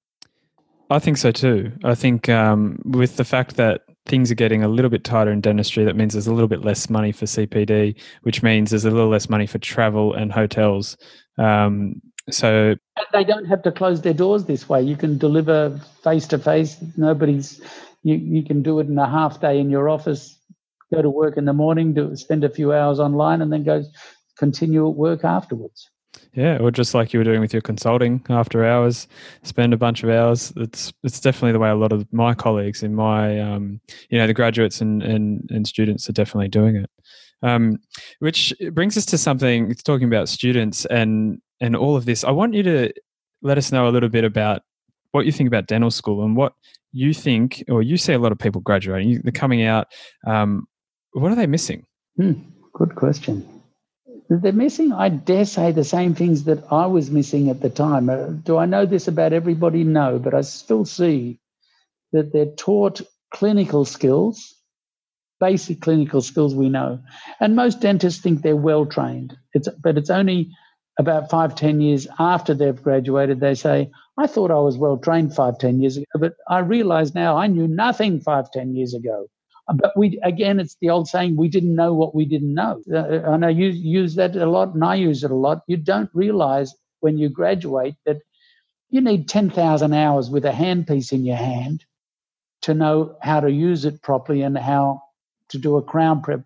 Speaker 2: I think so too. I think um, with the fact that things are getting a little bit tighter in dentistry, that means there's a little bit less money for C P D, which means there's a little less money for travel and hotels. Um, so
Speaker 1: and they don't have to close their doors this way. You can deliver face to face. Nobody's. You you can do it in a half day in your office. Go to work in the morning, do spend a few hours online, and then go continue at work afterwards.
Speaker 2: Yeah, or just like you were doing with your consulting after hours, spend a bunch of hours. It's it's definitely the way a lot of my colleagues in my, um, you know, the graduates and, and, and students are definitely doing it. Um, which brings us to something, it's talking about students and, and all of this. I want you to let us know a little bit about what you think about dental school and what you think, or you see a lot of people graduating, they're coming out. Um, what are they missing?
Speaker 1: Hmm, good question. They're missing, I dare say, the same things that I was missing at the time. Uh, do I know this about everybody? No, but I still see that they're taught clinical skills, basic clinical skills we know. And most dentists think they're well trained. It's, but it's only about five, ten years after they've graduated, they say, I thought I was well trained five, ten years ago, but I realize now I knew nothing five, ten years ago. But we, again, it's the old saying, we didn't know what we didn't know. Uh, and I use, use that a lot, and I use it a lot. You don't realize when you graduate that you need ten thousand hours with a handpiece in your hand to know how to use it properly and how to do a crown prep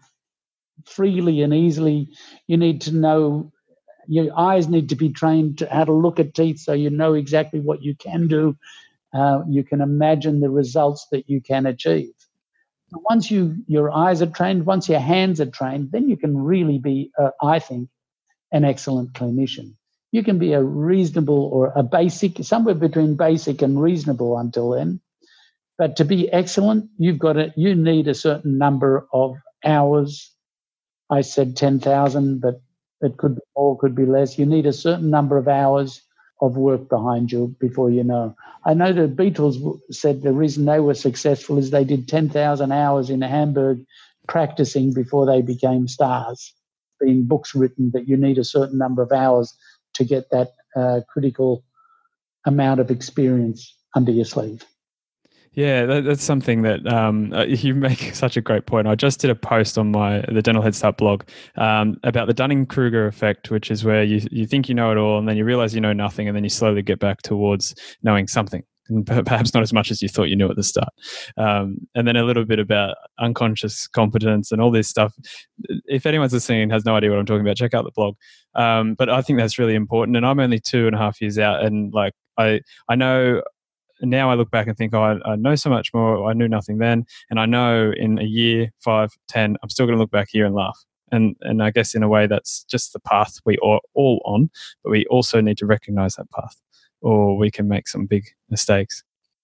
Speaker 1: freely and easily. You need to know, your eyes need to be trained to how to look at teeth so you know exactly what you can do. Uh, you can imagine the results that you can achieve. Once you your eyes are trained, once your hands are trained, then you can really be, uh, I think, an excellent clinician. You can be a reasonable or a basic, somewhere between basic and reasonable until then. But to be excellent, you've got to, you need a certain number of hours. I said ten thousand, but it could be more, could be less. You need a certain number of hours of work behind you before you know. I know the Beatles said the reason they were successful is they did ten thousand hours in Hamburg practicing before they became stars. Being books written that you need a certain number of hours to get that uh, critical amount of experience under your sleeve.
Speaker 2: Yeah, that, that's something that um, uh, you make such a great point. I just did a post on my the Dental Head Start blog um, about the Dunning-Kruger effect, which is where you you think you know it all, and then you realize you know nothing, and then you slowly get back towards knowing something, and perhaps not as much as you thought you knew at the start. Um, and then a little bit about unconscious competence and all this stuff. If anyone's listening and has no idea what I'm talking about, check out the blog. Um, but I think that's really important. And I'm only two and a half years out, and like I I know. Now I look back and think, oh, I, I know so much more. I knew nothing then. And I know in a year, five, ten, I'm still going to look back here and laugh. And and I guess in a way that's just the path we are all on, but we also need to recognize that path or we can make some big mistakes.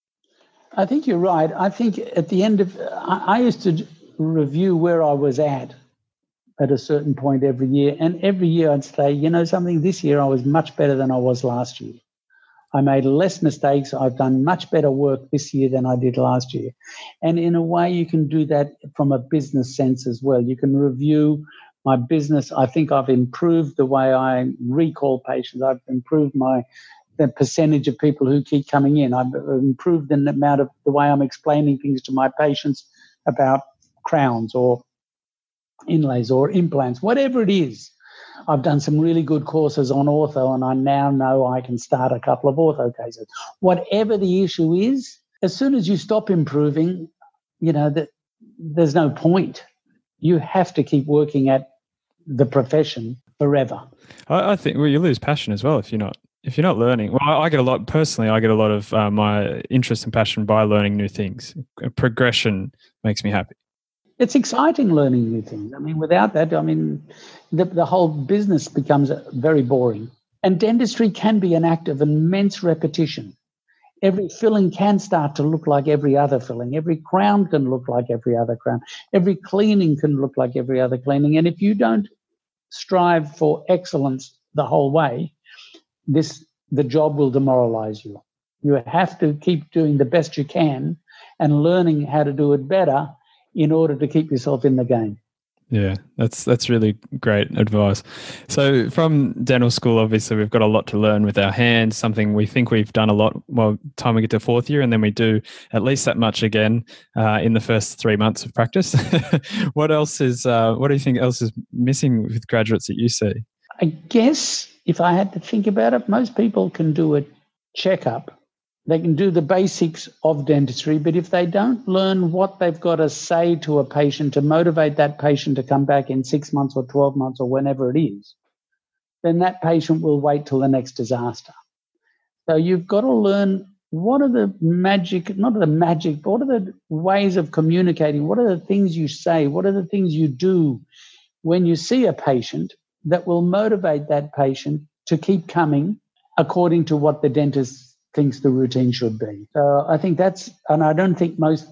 Speaker 1: I think you're right. I think at the end of, I, I used to review where I was at at a certain point every year. And every year I'd say, you know something, this year I was much better than I was last year. I made less mistakes. I've done much better work this year than I did last year. And in a way, you can do that from a business sense as well. You can review my business. I think I've improved the way I recall patients. I've improved my the percentage of people who keep coming in. I've improved the amount of the way I'm explaining things to my patients about crowns or inlays or implants, whatever it is. I've done some really good courses on ortho, and I now know I can start a couple of ortho cases. Whatever the issue is, as soon as you stop improving, you know, that there's no point. You have to keep working at the profession forever.
Speaker 2: I, I think well, you lose passion as well if you're not if you're not learning. Well, I, I get a lot personally. I get a lot of uh, my interest and passion by learning new things. Progression makes me happy.
Speaker 1: It's exciting learning new things. I mean, without that, I mean, the, the whole business becomes very boring. And dentistry can be an act of immense repetition. Every filling can start to look like every other filling. Every crown can look like every other crown. Every cleaning can look like every other cleaning. And if you don't strive for excellence the whole way, this the job will demoralize you. You have to keep doing the best you can and learning how to do it better in order to keep yourself in the game.
Speaker 2: Yeah, that's that's really great advice. So from dental school, obviously, we've got a lot to learn with our hands, something we think we've done a lot well time we get to fourth year, and then we do at least that much again uh, in the first three months of practice. What else is, uh, what do you think else is missing with graduates that you see?
Speaker 1: I guess if I had to think about it, most people can do a checkup. They can do the basics of dentistry, but if they don't learn what they've got to say to a patient to motivate that patient to come back in six months or twelve months or whenever it is, then that patient will wait till the next disaster. So you've got to learn what are the magic, not the magic, but what are the ways of communicating? What are the things you say? What are the things you do when you see a patient that will motivate that patient to keep coming according to what the dentist thinks the routine should be. So I think that's, and I don't think most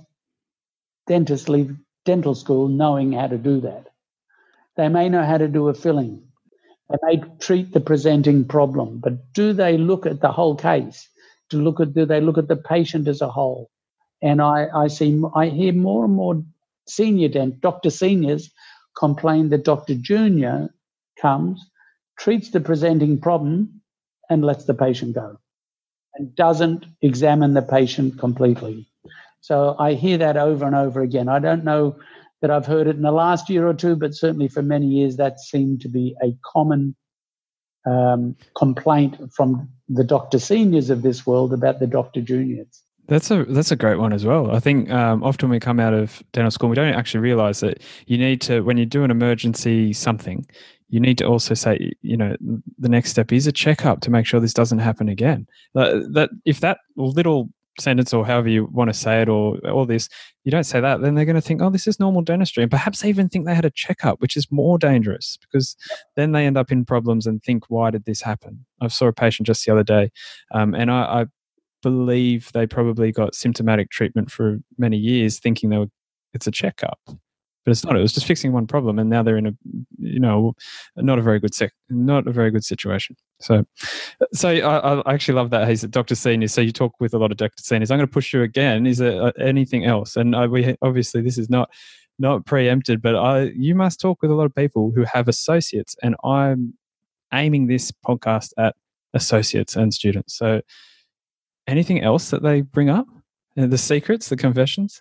Speaker 1: dentists leave dental school knowing how to do that. They may know how to do a filling, They may treat the presenting problem, but do they look at the whole case? To look at do they look at the patient as a whole? And I, I see I hear more and more senior dent doctor seniors complain that Doctor Junior comes, treats the presenting problem, and lets the patient go, and doesn't examine the patient completely. So I hear that over and over again. I don't know that I've heard it in the last year or two, but certainly for many years that seemed to be a common um, complaint from the doctor seniors of this world about the doctor juniors.
Speaker 2: That's a that's a great one as well. I think um, often we come out of dental school, we don't actually realise that you need to, when you do an emergency something, you need to also say, you know, the next step is a checkup to make sure this doesn't happen again. That, that if that little sentence, or however you want to say it, or all this, you don't say that, then they're going to think, oh, this is normal dentistry, and perhaps they even think they had a checkup, which is more dangerous, because then they end up in problems and think, why did this happen? I saw a patient just the other day, um, and I, I believe they probably got symptomatic treatment for many years, thinking they were, it's a checkup, but it's not. It was just fixing one problem, and now they're in a, you know, not a very good sec, not a very good situation. So, so I, I actually love that. He's a doctor senior. So you talk with a lot of doctor seniors. I'm going to push you again. Is there anything else? And I, we obviously this is not not preempted, but I you must talk with a lot of people who have associates, and I'm aiming this podcast at associates and students. So, anything else that they bring up? The secrets, the confessions.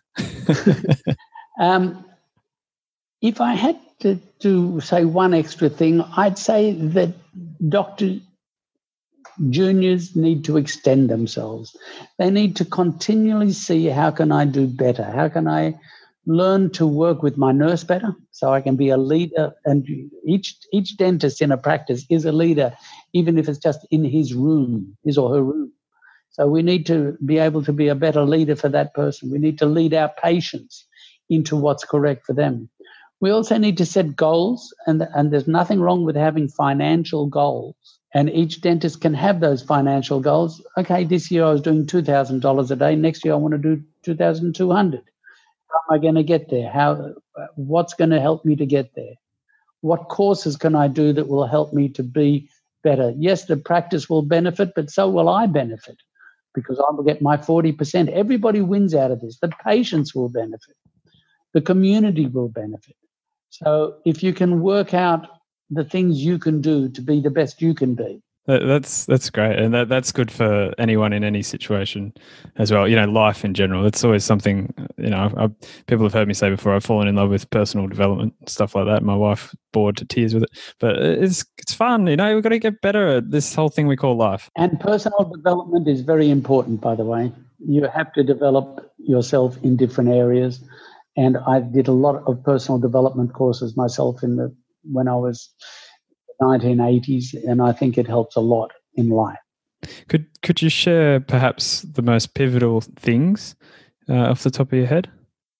Speaker 1: um. If I had to, to say one extra thing, I'd say that doctor juniors need to extend themselves. They need to continually see, how can I do better? How can I learn to work with my nurse better so I can be a leader? And each each dentist in a practice is a leader, even if it's just in his room, his or her room. So we need to be able to be a better leader for that person. We need to lead our patients into what's correct for them. We also need to set goals, and, and there's nothing wrong with having financial goals. And each dentist can have those financial goals. Okay, this year I was doing two thousand dollars a day. Next year I want to do two thousand two hundred dollars. How am I going to get there? How? What's going to help me to get there? What courses can I do that will help me to be better? Yes, the practice will benefit, but so will I benefit, because I will get my forty percent. Everybody wins out of this. The patients will benefit. The community will benefit. So if you can work out the things you can do to be the best you can be.
Speaker 2: That, that's that's great, and that, that's good for anyone in any situation as well. You know, life in general. It's always something, you know, I, people have heard me say before, I've fallen in love with personal development, stuff like that. My wife bored to tears with it. But it's it's fun, you know, we've got to get better at this whole thing we call life.
Speaker 1: And personal development is very important, by the way. You have to develop yourself in different areas. And I did a lot of personal development courses myself in the when I was nineteen eighties, and I think it helps a lot in life.
Speaker 2: Could could you share perhaps the most pivotal things uh, off the top of your head?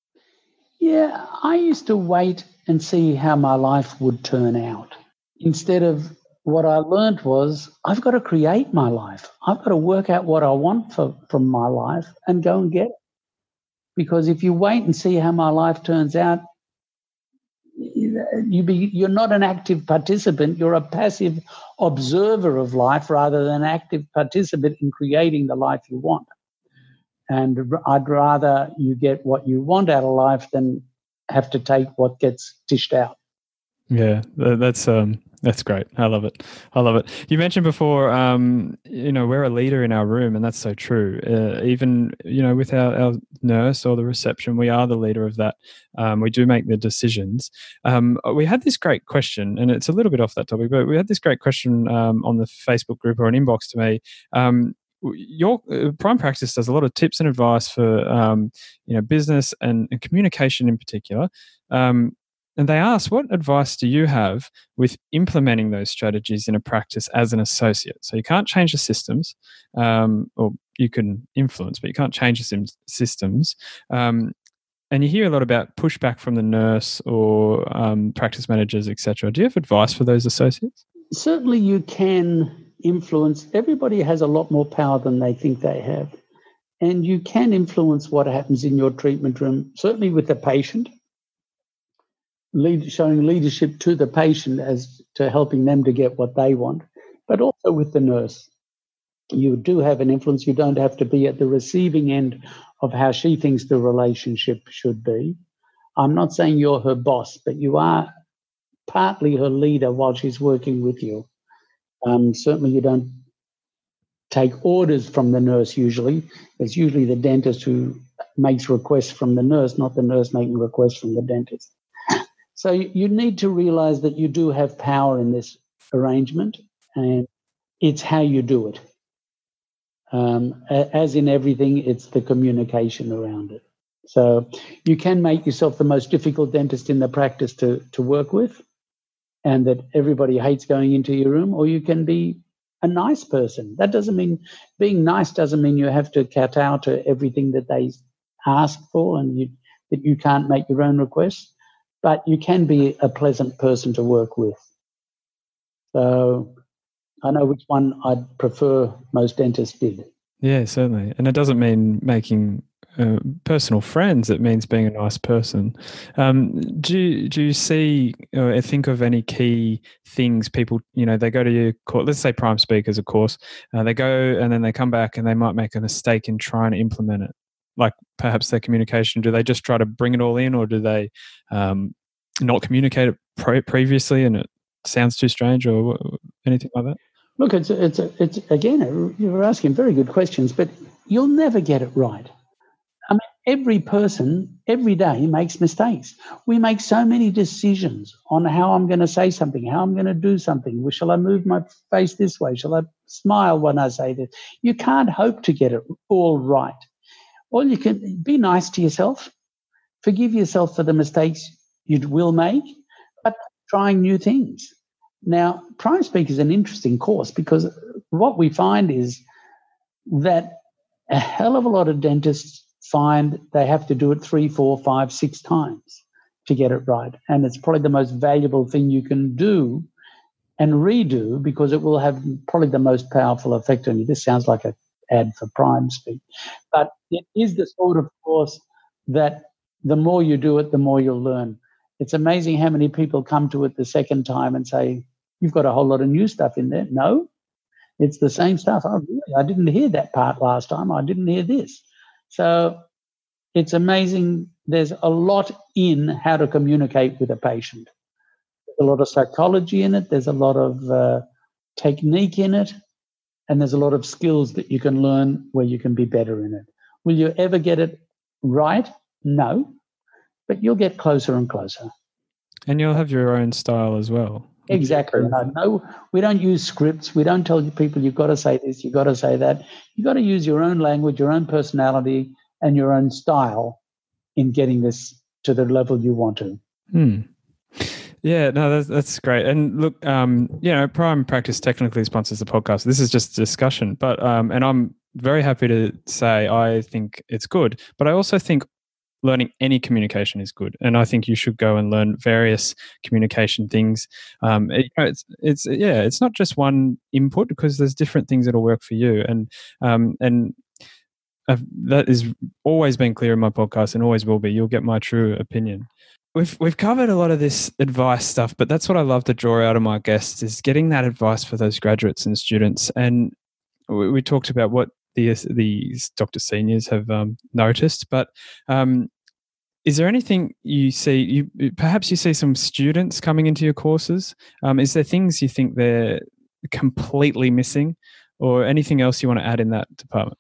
Speaker 1: Yeah, I used to wait and see how my life would turn out. Instead of what I learned was, I've got to create my life. I've got to work out what I want for, from my life and go and get it. Because if you wait and see how my life turns out, you be, you're not an active participant. You're a passive observer of life rather than an active participant in creating the life you want. And I'd rather you get what you want out of life than have to take what gets dished out.
Speaker 2: Yeah, that's um, that's great. I love it. I love it. You mentioned before, um, you know, we're a leader in our room, and that's so true. Uh, even, you know, with our, our nurse or the reception, we are the leader of that. Um, we do make the decisions. Um, we had this great question, and it's a little bit off that topic, but we had this great question um, on the Facebook group or an inbox to me. Um, your uh, Prime Practice does a lot of tips and advice for, um, you know, business and, and communication in particular. Um, And they asked, what advice do you have with implementing those strategies in a practice as an associate? So you can't change the systems, um, or you can influence, but you can't change the sim- systems. Um, and you hear a lot about pushback from the nurse or um, practice managers, et cetera. Do you have advice for those associates?
Speaker 1: Certainly you can influence. Everybody has a lot more power than they think they have. And you can influence what happens in your treatment room, certainly with the patient. lead, showing leadership to the patient as to helping them to get what they want, but also with the nurse. You do have an influence. You don't have to be at the receiving end of how she thinks the relationship should be. I'm not saying you're her boss, but you are partly her leader while she's working with you. Um, certainly you don't take orders from the nurse usually. It's usually the dentist who makes requests from the nurse, not the nurse making requests from the dentist. So you need to realize that you do have power in this arrangement, and it's how you do it. Um, as in everything, it's the communication around it. So you can make yourself the most difficult dentist in the practice to, to work with, and that everybody hates going into your room, or you can be a nice person. That doesn't mean, being nice doesn't mean you have to kowtow to everything that they ask for and you, that you can't make your own requests, but you can be a pleasant person to work with. So I know which one I'd prefer most dentists did.
Speaker 2: Yeah, certainly. And it doesn't mean making uh, personal friends. It means being a nice person. Um, do, you, do you see or think of any key things people, you know, they go to your course, let's say prime speakers, of course, uh, they go and then they come back and they might make a mistake in trying to implement it, like perhaps their communication. Do they just try to bring it all in, or do they um, not communicate it pre- previously and it sounds too strange, or anything like that?
Speaker 1: Look, it's it's it's again, you're asking very good questions, but you'll never get it right. I mean, every person every day makes mistakes. We make so many decisions on how I'm going to say something, how I'm going to do something. Shall I move my face this way? Shall I smile when I say this? You can't hope to get it all right. All you can be nice to yourself, forgive yourself for the mistakes you will make, but trying new things. Now, Prime Speak is an interesting course because what we find is that a hell of a lot of dentists find they have to do it three, four, five, six times to get it right. And it's probably the most valuable thing you can do and redo because it will have probably the most powerful effect on you. This sounds like an ad for Prime Speak. But it is the sort of course that the more you do it, the more you'll learn. It's amazing how many people come to it the second time and say, you've got a whole lot of new stuff in there. No, it's the same stuff. Oh, really? I didn't hear that part last time. I didn't hear this. So it's amazing. There's a lot in how to communicate with a patient. There's a lot of psychology in it. There's a lot of uh, technique in it. And there's a lot of skills that you can learn where you can be better in it. Will you ever get it right? No. But you'll get closer and closer.
Speaker 2: And you'll have your own style as well.
Speaker 1: Exactly. No, no, we don't use scripts. We don't tell people you've got to say this, you've got to say that. You've got to use your own language, your own personality, and your own style in getting this to the level you want to.
Speaker 2: Hmm. Yeah, no, that's, that's great. And look, um, you know, Prime Practice technically sponsors the podcast. This is just a discussion, but um, and I'm very happy to say I think it's good. But I also think learning any communication is good, and I think you should go and learn various communication things. Um, it, it's, it's yeah, it's not just one input because there's different things that'll work for you, and um, and I've, that has always been clear in my podcast and always will be. You'll get my true opinion. We've we've covered a lot of this advice stuff, but that's what I love to draw out of my guests is getting that advice for those graduates and students. And we, we talked about what the these Doctor Seniors have um, noticed, but um, is there anything you see? You perhaps you see some students coming into your courses. Um, is there things you think they're completely missing, or anything else you want to add in that department?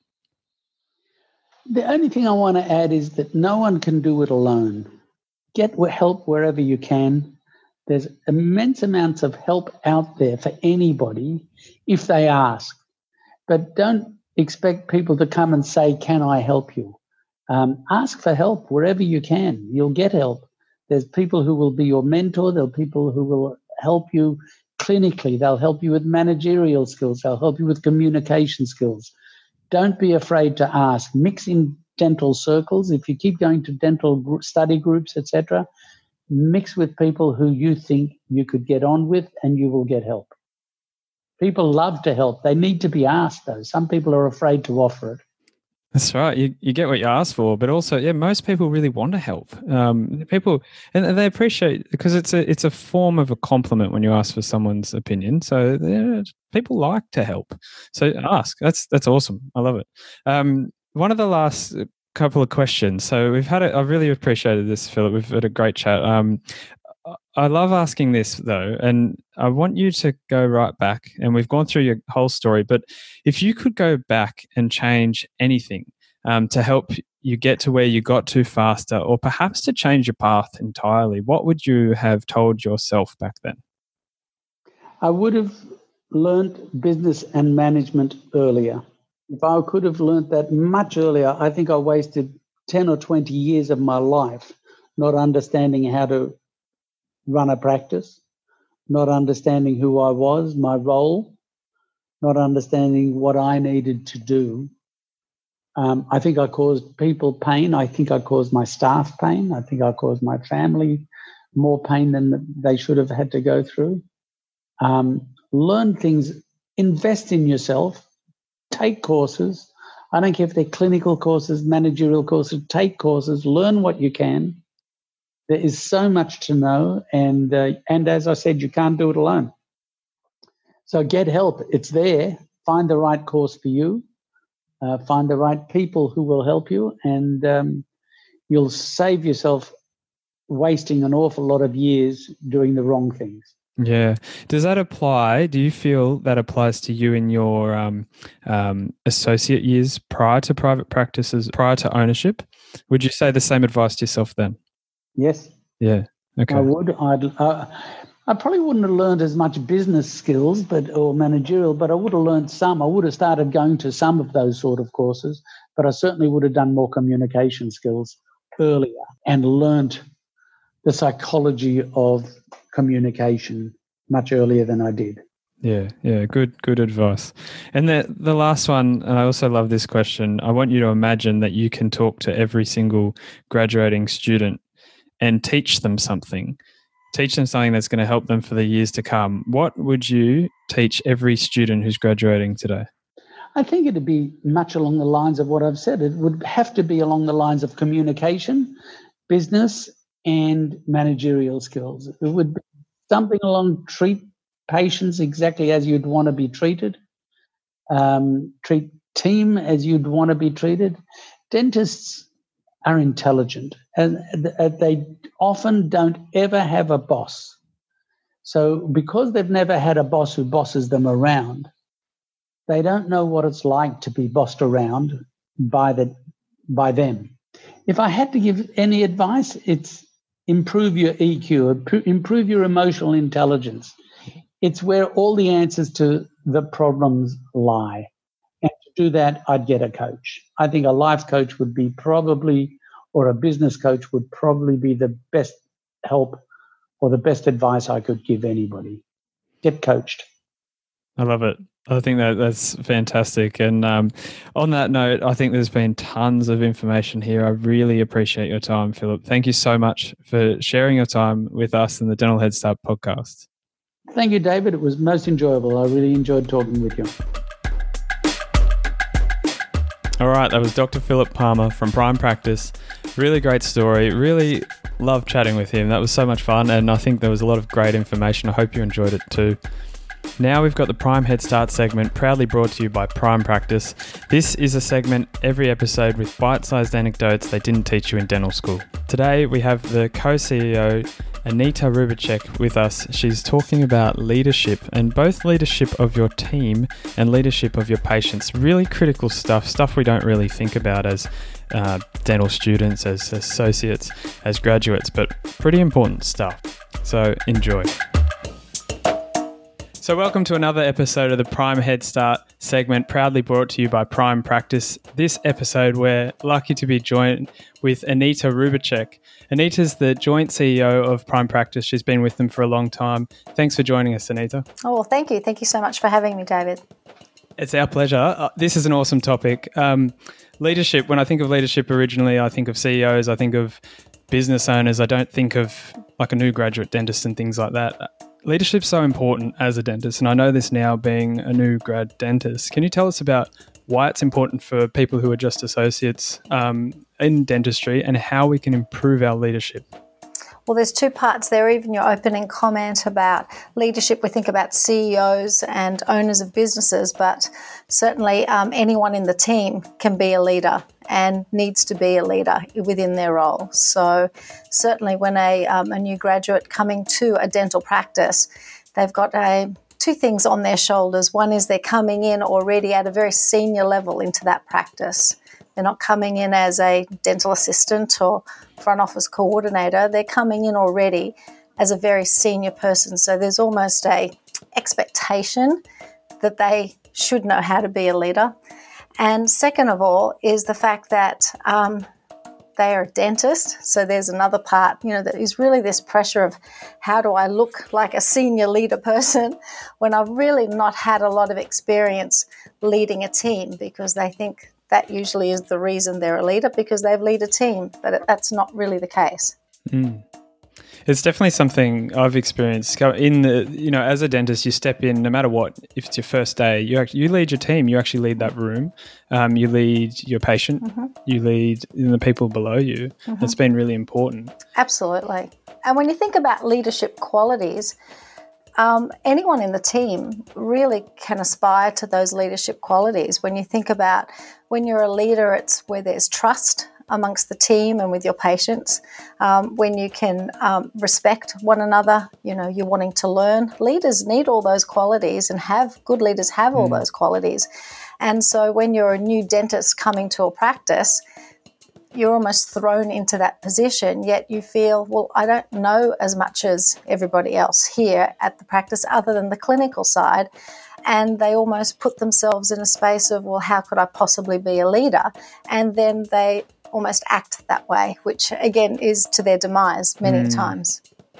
Speaker 1: The only thing I want to add is that no one can do it alone. Get help wherever you can. There's immense amounts of help out there for anybody if they ask. But don't expect people to come and say, can I help you? Um, ask for help wherever you can. You'll get help. There's people who will be your mentor. There'll be people who will help you clinically. They'll help you with managerial skills. They'll help you with communication skills. Don't be afraid to ask. Mix in dental circles. If you keep going to dental study groups, et cetera, mix with people who you think you could get on with and you will get help. People love to help. They need to be asked, though. Some people are afraid to offer it.
Speaker 2: That's right. You you get what you ask for, but also, yeah, most people really want to help. Um, people and they appreciate because it's a it's a form of a compliment when you ask for someone's opinion. So yeah, people like to help. So ask. That's that's awesome. I love it. Um, one of the last couple of questions. So we've had it. I really appreciated this, Philip. We've had a great chat. Um, I love asking this though, and I want you to go right back. And we've gone through your whole story, but if you could go back and change anything um, to help you get to where you got to faster, or perhaps to change your path entirely, what would you have told yourself back then?
Speaker 1: I would have learnt business and management earlier. If I could have learnt that much earlier, I think I wasted ten or twenty years of my life not understanding how to run a practice, not understanding who I was, my role, not understanding what I needed to do. Um, I think I caused people pain. I think I caused my staff pain. I think I caused my family more pain than they should have had to go through. Um, learn things, invest in yourself, take courses. I don't care if they're clinical courses, managerial courses, take courses, learn what you can. There is so much to know, and uh, and as I said, you can't do it alone. So get help. It's there. Find the right course for you. Uh, find the right people who will help you, and um, you'll save yourself wasting an awful lot of years doing the wrong things.
Speaker 2: Yeah. Does that apply? Do you feel that applies to you in your um, um, associate years prior to private practices, prior to ownership? Would you say the same advice to yourself then?
Speaker 1: Yes.
Speaker 2: Yeah. Okay.
Speaker 1: I would. I'd. Uh, I probably wouldn't have learned as much business skills, but or managerial, but I would have learned some. I would have started going to some of those sort of courses, but I certainly would have done more communication skills earlier and learnt the psychology of communication much earlier than I did.
Speaker 2: Yeah, yeah, good, good advice. And the the last one, and I also love this question. I want you to imagine that you can talk to every single graduating student and teach them something, teach them something that's going to help them for the years to come. What would you teach every student who's graduating today?
Speaker 1: I think it'd be much along the lines of what I've said. It would have to be along the lines of communication, business, and managerial skills. It would be something along treat patients exactly as you'd want to be treated, um, treat team as you'd want to be treated. Dentists are intelligent, and they often don't ever have a boss. So because they've never had a boss who bosses them around, they don't know what it's like to be bossed around by the by them. If I had to give any advice, it's improve your E Q, improve your emotional intelligence. It's where all the answers to the problems lie. And to do that, I'd get a coach. I think a life coach would be probably, or a business coach would probably be the best help or the best advice I could give anybody. Get coached.
Speaker 2: I love it. I think that that's fantastic. And um, on that note, I think there's been tons of information here. I really appreciate your time, Philip. Thank you so much for sharing your time with us in the Dental Head Start podcast.
Speaker 1: Thank you, David. It was most enjoyable. I really enjoyed talking with you.
Speaker 2: All right, that was Doctor Philip Palmer from Prime Practice. Really great story. Really loved chatting with him. That was so much fun, and I think there was a lot of great information. I hope you enjoyed it too. Now we've got the Prime Head Start segment, proudly brought to you by Prime Practice. This is a segment every episode with bite-sized anecdotes they didn't teach you in dental school. Today we have the co-C E O, Anita Rubacek, with us. She's talking about leadership, and both leadership of your team and leadership of your patients. Really critical stuff, stuff we don't really think about as uh, dental students, as associates, as graduates, but pretty important stuff. So enjoy. So welcome to another episode of the Prime Head Start segment, proudly brought to you by Prime Practice. This episode, we're lucky to be joined with Anita Rubacek. Anita's the joint C E O of Prime Practice. She's been with them for a long time. Thanks for joining us, Anita.
Speaker 3: Oh, well, thank you. Thank you so much for having me, David.
Speaker 2: It's our pleasure. Uh, this is an awesome topic. Um, leadership, when I think of leadership originally, I think of C E Os, I think of business owners. I don't think of like a new graduate dentist and things like that. Leadership's so important as a dentist, and I know this now being a new grad dentist. Can you tell us about why it's important for people who are just associates um, in dentistry, and how we can improve our leadership.
Speaker 3: Well, there's two parts there. Even your opening comment about leadership, we think about C E Os and owners of businesses, but certainly um, anyone in the team can be a leader and needs to be a leader within their role. So certainly when a, um, a new graduate coming to a dental practice, they've got a, two things on their shoulders. One is they're coming in already at a very senior level into that practice. They're not coming in as a dental assistant or front office coordinator. They're coming in already as a very senior person. So there's almost a expectation that they should know how to be a leader. And second of all is the fact that um, they are a dentist. So there's another part, you know, that is really this pressure of how do I look like a senior leader person when I've really not had a lot of experience leading a team, because they think that usually is the reason they're a leader, because they've led a team, but that's not really the case.
Speaker 2: Mm. It's definitely something I've experienced. In the, you know, as a dentist, you step in, no matter what. If it's your first day, you actually, you lead your team. You actually lead that room. Um, you lead your patient. Mm-hmm. You lead the people below you. Mm-hmm. It's been really important.
Speaker 3: Absolutely. And when you think about leadership qualities, Um, anyone in the team really can aspire to those leadership qualities. When you think about when you're a leader, it's where there's trust amongst the team and with your patients, um, when you can um, respect one another, you know, you're wanting to learn. Leaders need all those qualities, and have good leaders have all mm. those qualities. And so when you're a new dentist coming to a practice, you're almost thrown into that position, yet you feel, well, I don't know as much as everybody else here at the practice other than the clinical side. And they almost put themselves in a space of, well, how could I possibly be a leader? And then they almost act that way, which again is to their demise many mm. times.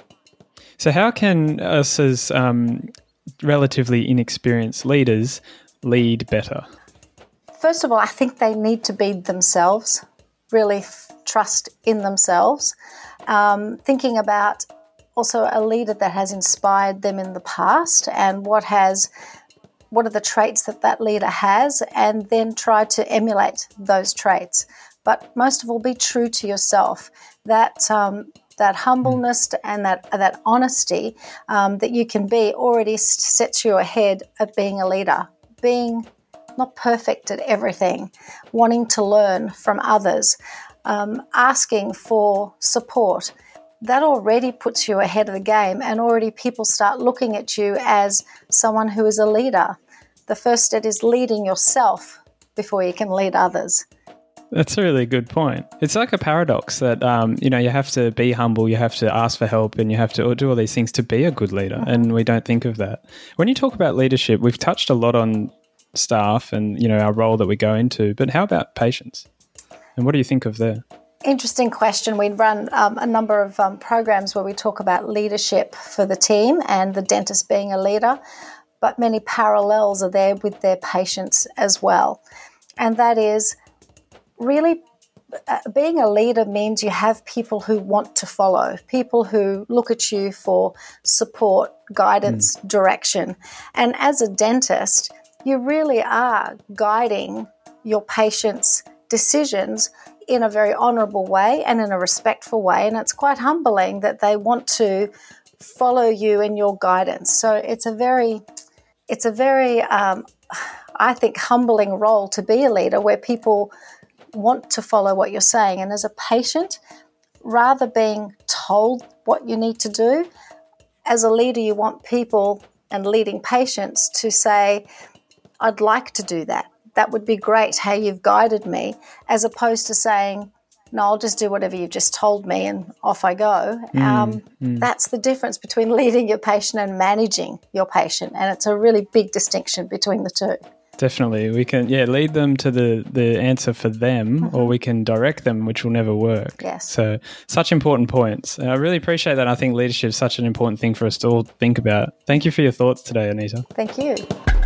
Speaker 2: So how can us as um, relatively inexperienced leaders lead better?
Speaker 3: First of all, I think they need to be themselves. Really f- trust in themselves, um, thinking about also a leader that has inspired them in the past, and what has, what are the traits that that leader has, and then try to emulate those traits. But most of all, be true to yourself. That um, that humbleness and that that honesty um, that you can be already sets you ahead of being a leader. Being not perfect at everything, wanting to learn from others, um, asking for support, that already puts you ahead of the game, and already people start looking at you as someone who is a leader. The first step is leading yourself before you can lead others.
Speaker 2: That's a really good point. It's like a paradox that, um, you know, you have to be humble, you have to ask for help, and you have to do all these things to be a good leader, mm-hmm. and we don't think of that. When you talk about leadership, we've touched a lot on staff and, you know, our role that we go into, but how about patients? And what do you think of there?
Speaker 3: Interesting question. We run um, a number of um, programs where we talk about leadership for the team and the dentist being a leader, but many parallels are there with their patients as well. And that is really uh, being a leader means you have people who want to follow, people who look at you for support, guidance, mm. direction. And as a dentist, you really are guiding your patients' decisions in a very honourable way and in a respectful way, and it's quite humbling that they want to follow you in your guidance. So it's a very, it's a very, um, I think, humbling role to be a leader, where people want to follow what you're saying. And as a patient, rather being told what you need to do, as a leader, you want people and leading patients to say, I'd like to do that. That would be great, how you've guided me, as opposed to saying, no, I'll just do whatever you've just told me and off I go. Mm, um, mm. That's the difference between leading your patient and managing your patient, and it's a really big distinction between the two.
Speaker 2: Definitely. We can, yeah, lead them to the, the answer for them, mm-hmm. or we can direct them, which will never work.
Speaker 3: Yes.
Speaker 2: So such important points. And I really appreciate that. I think leadership is such an important thing for us to all think about. Thank you for your thoughts today, Anita.
Speaker 3: Thank you.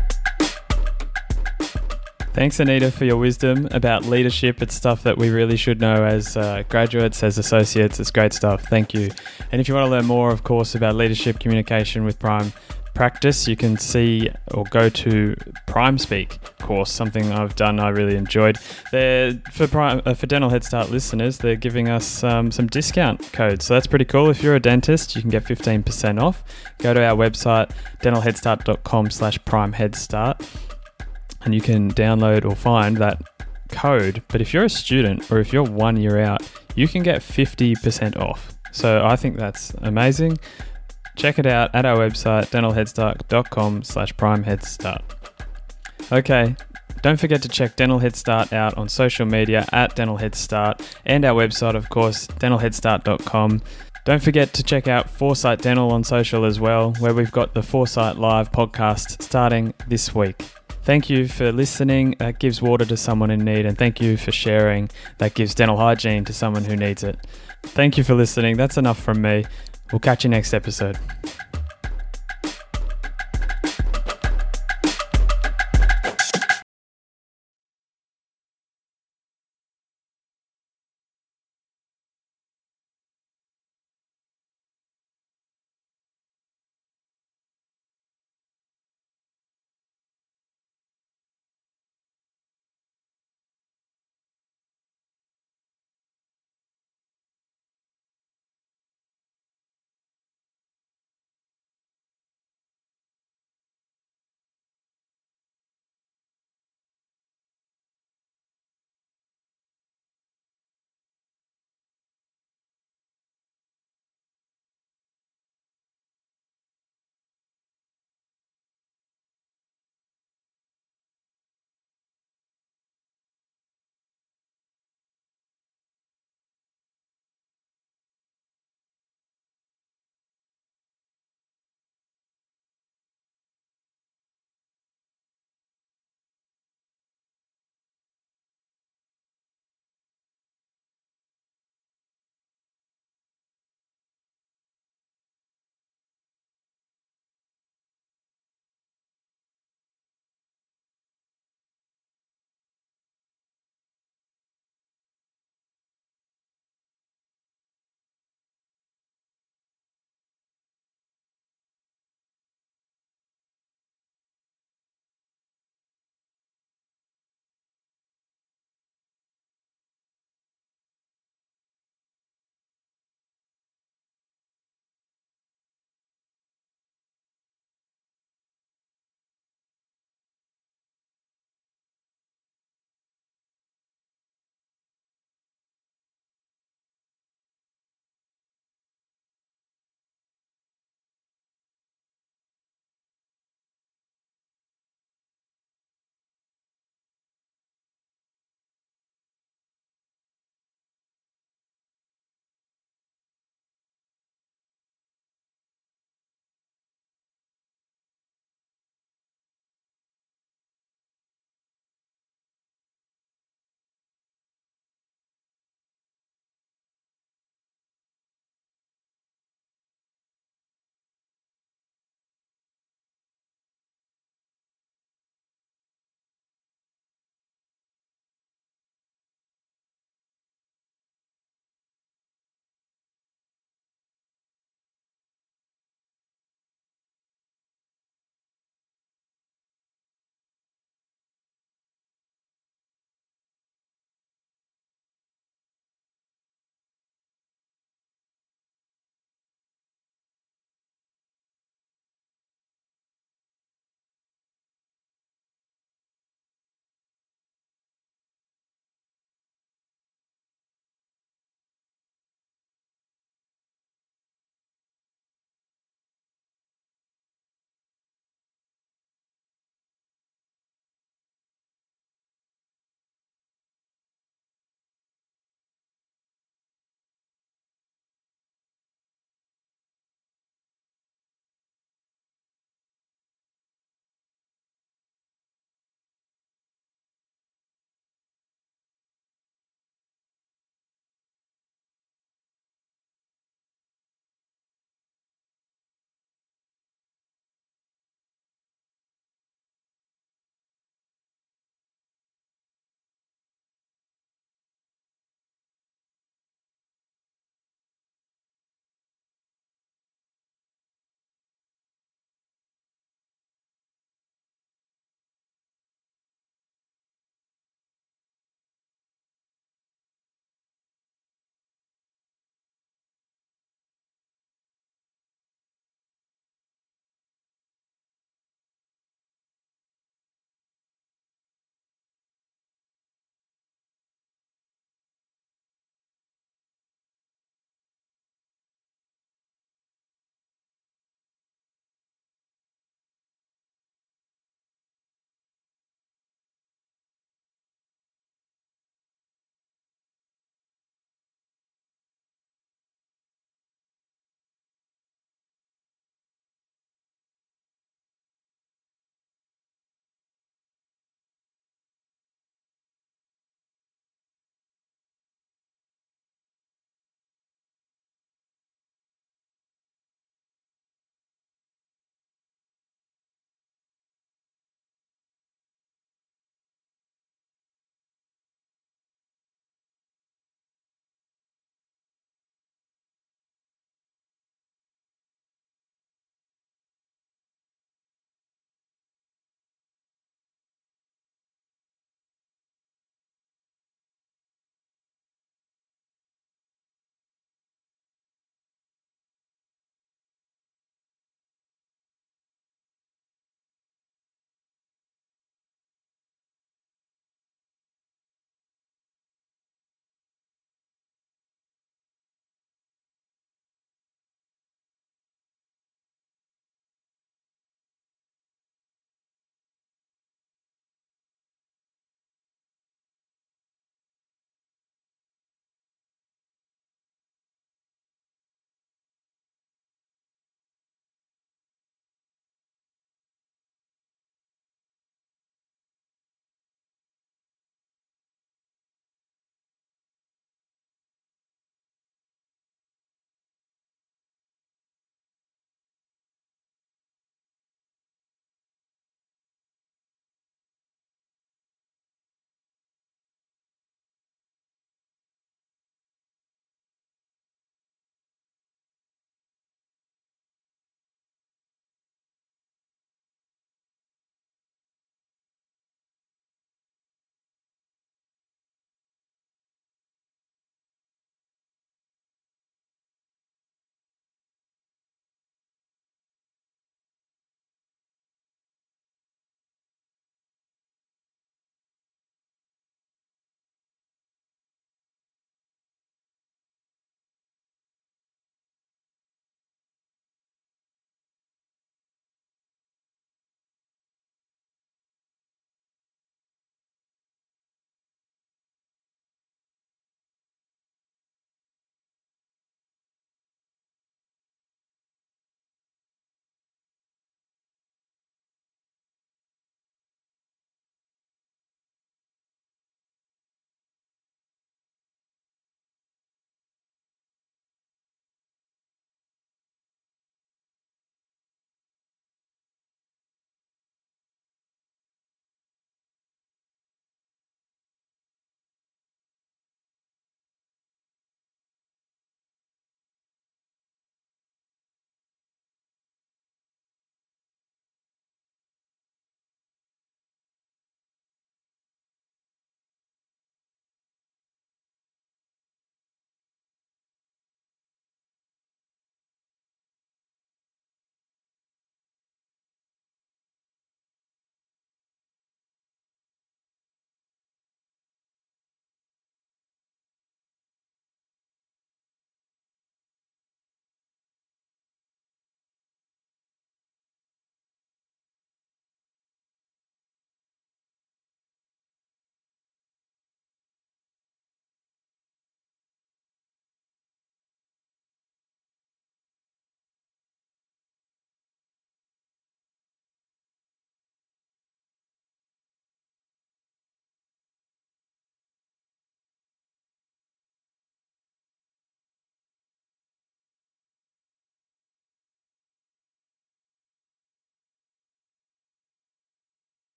Speaker 2: Thanks, Anita, for your wisdom about leadership. It's stuff that we really should know as uh, graduates, as associates. It's great stuff. Thank you. And if you want to learn more, of course, about leadership communication with Prime, practice, you can see or go to Prime Speak course, something I've done I really enjoyed. They're, for Prime, uh, for Dental Head Start listeners, they're giving us um, some discount codes. So that's pretty cool. If you're a dentist, you can get fifteen percent off. Go to our website, dentalheadstart.com slash primeheadstart, and you can download or find that code. But if you're a student or if you're one year out, you can get fifty percent off. So I think that's amazing. Check it out at our website, dentalheadstart.com slash primeheadstart. Okay, don't forget to check Dental Head Start out on social media at Dental Head Start, and our website, of course, dental head start dot com. Don't forget to check out Foresight Dental on social as well, where we've got the Foresight Live podcast starting this week. Thank you for listening. That gives water to someone in need, and thank you for sharing. That gives dental hygiene to someone who needs it. Thank you for listening. That's enough from me. We'll catch you next episode.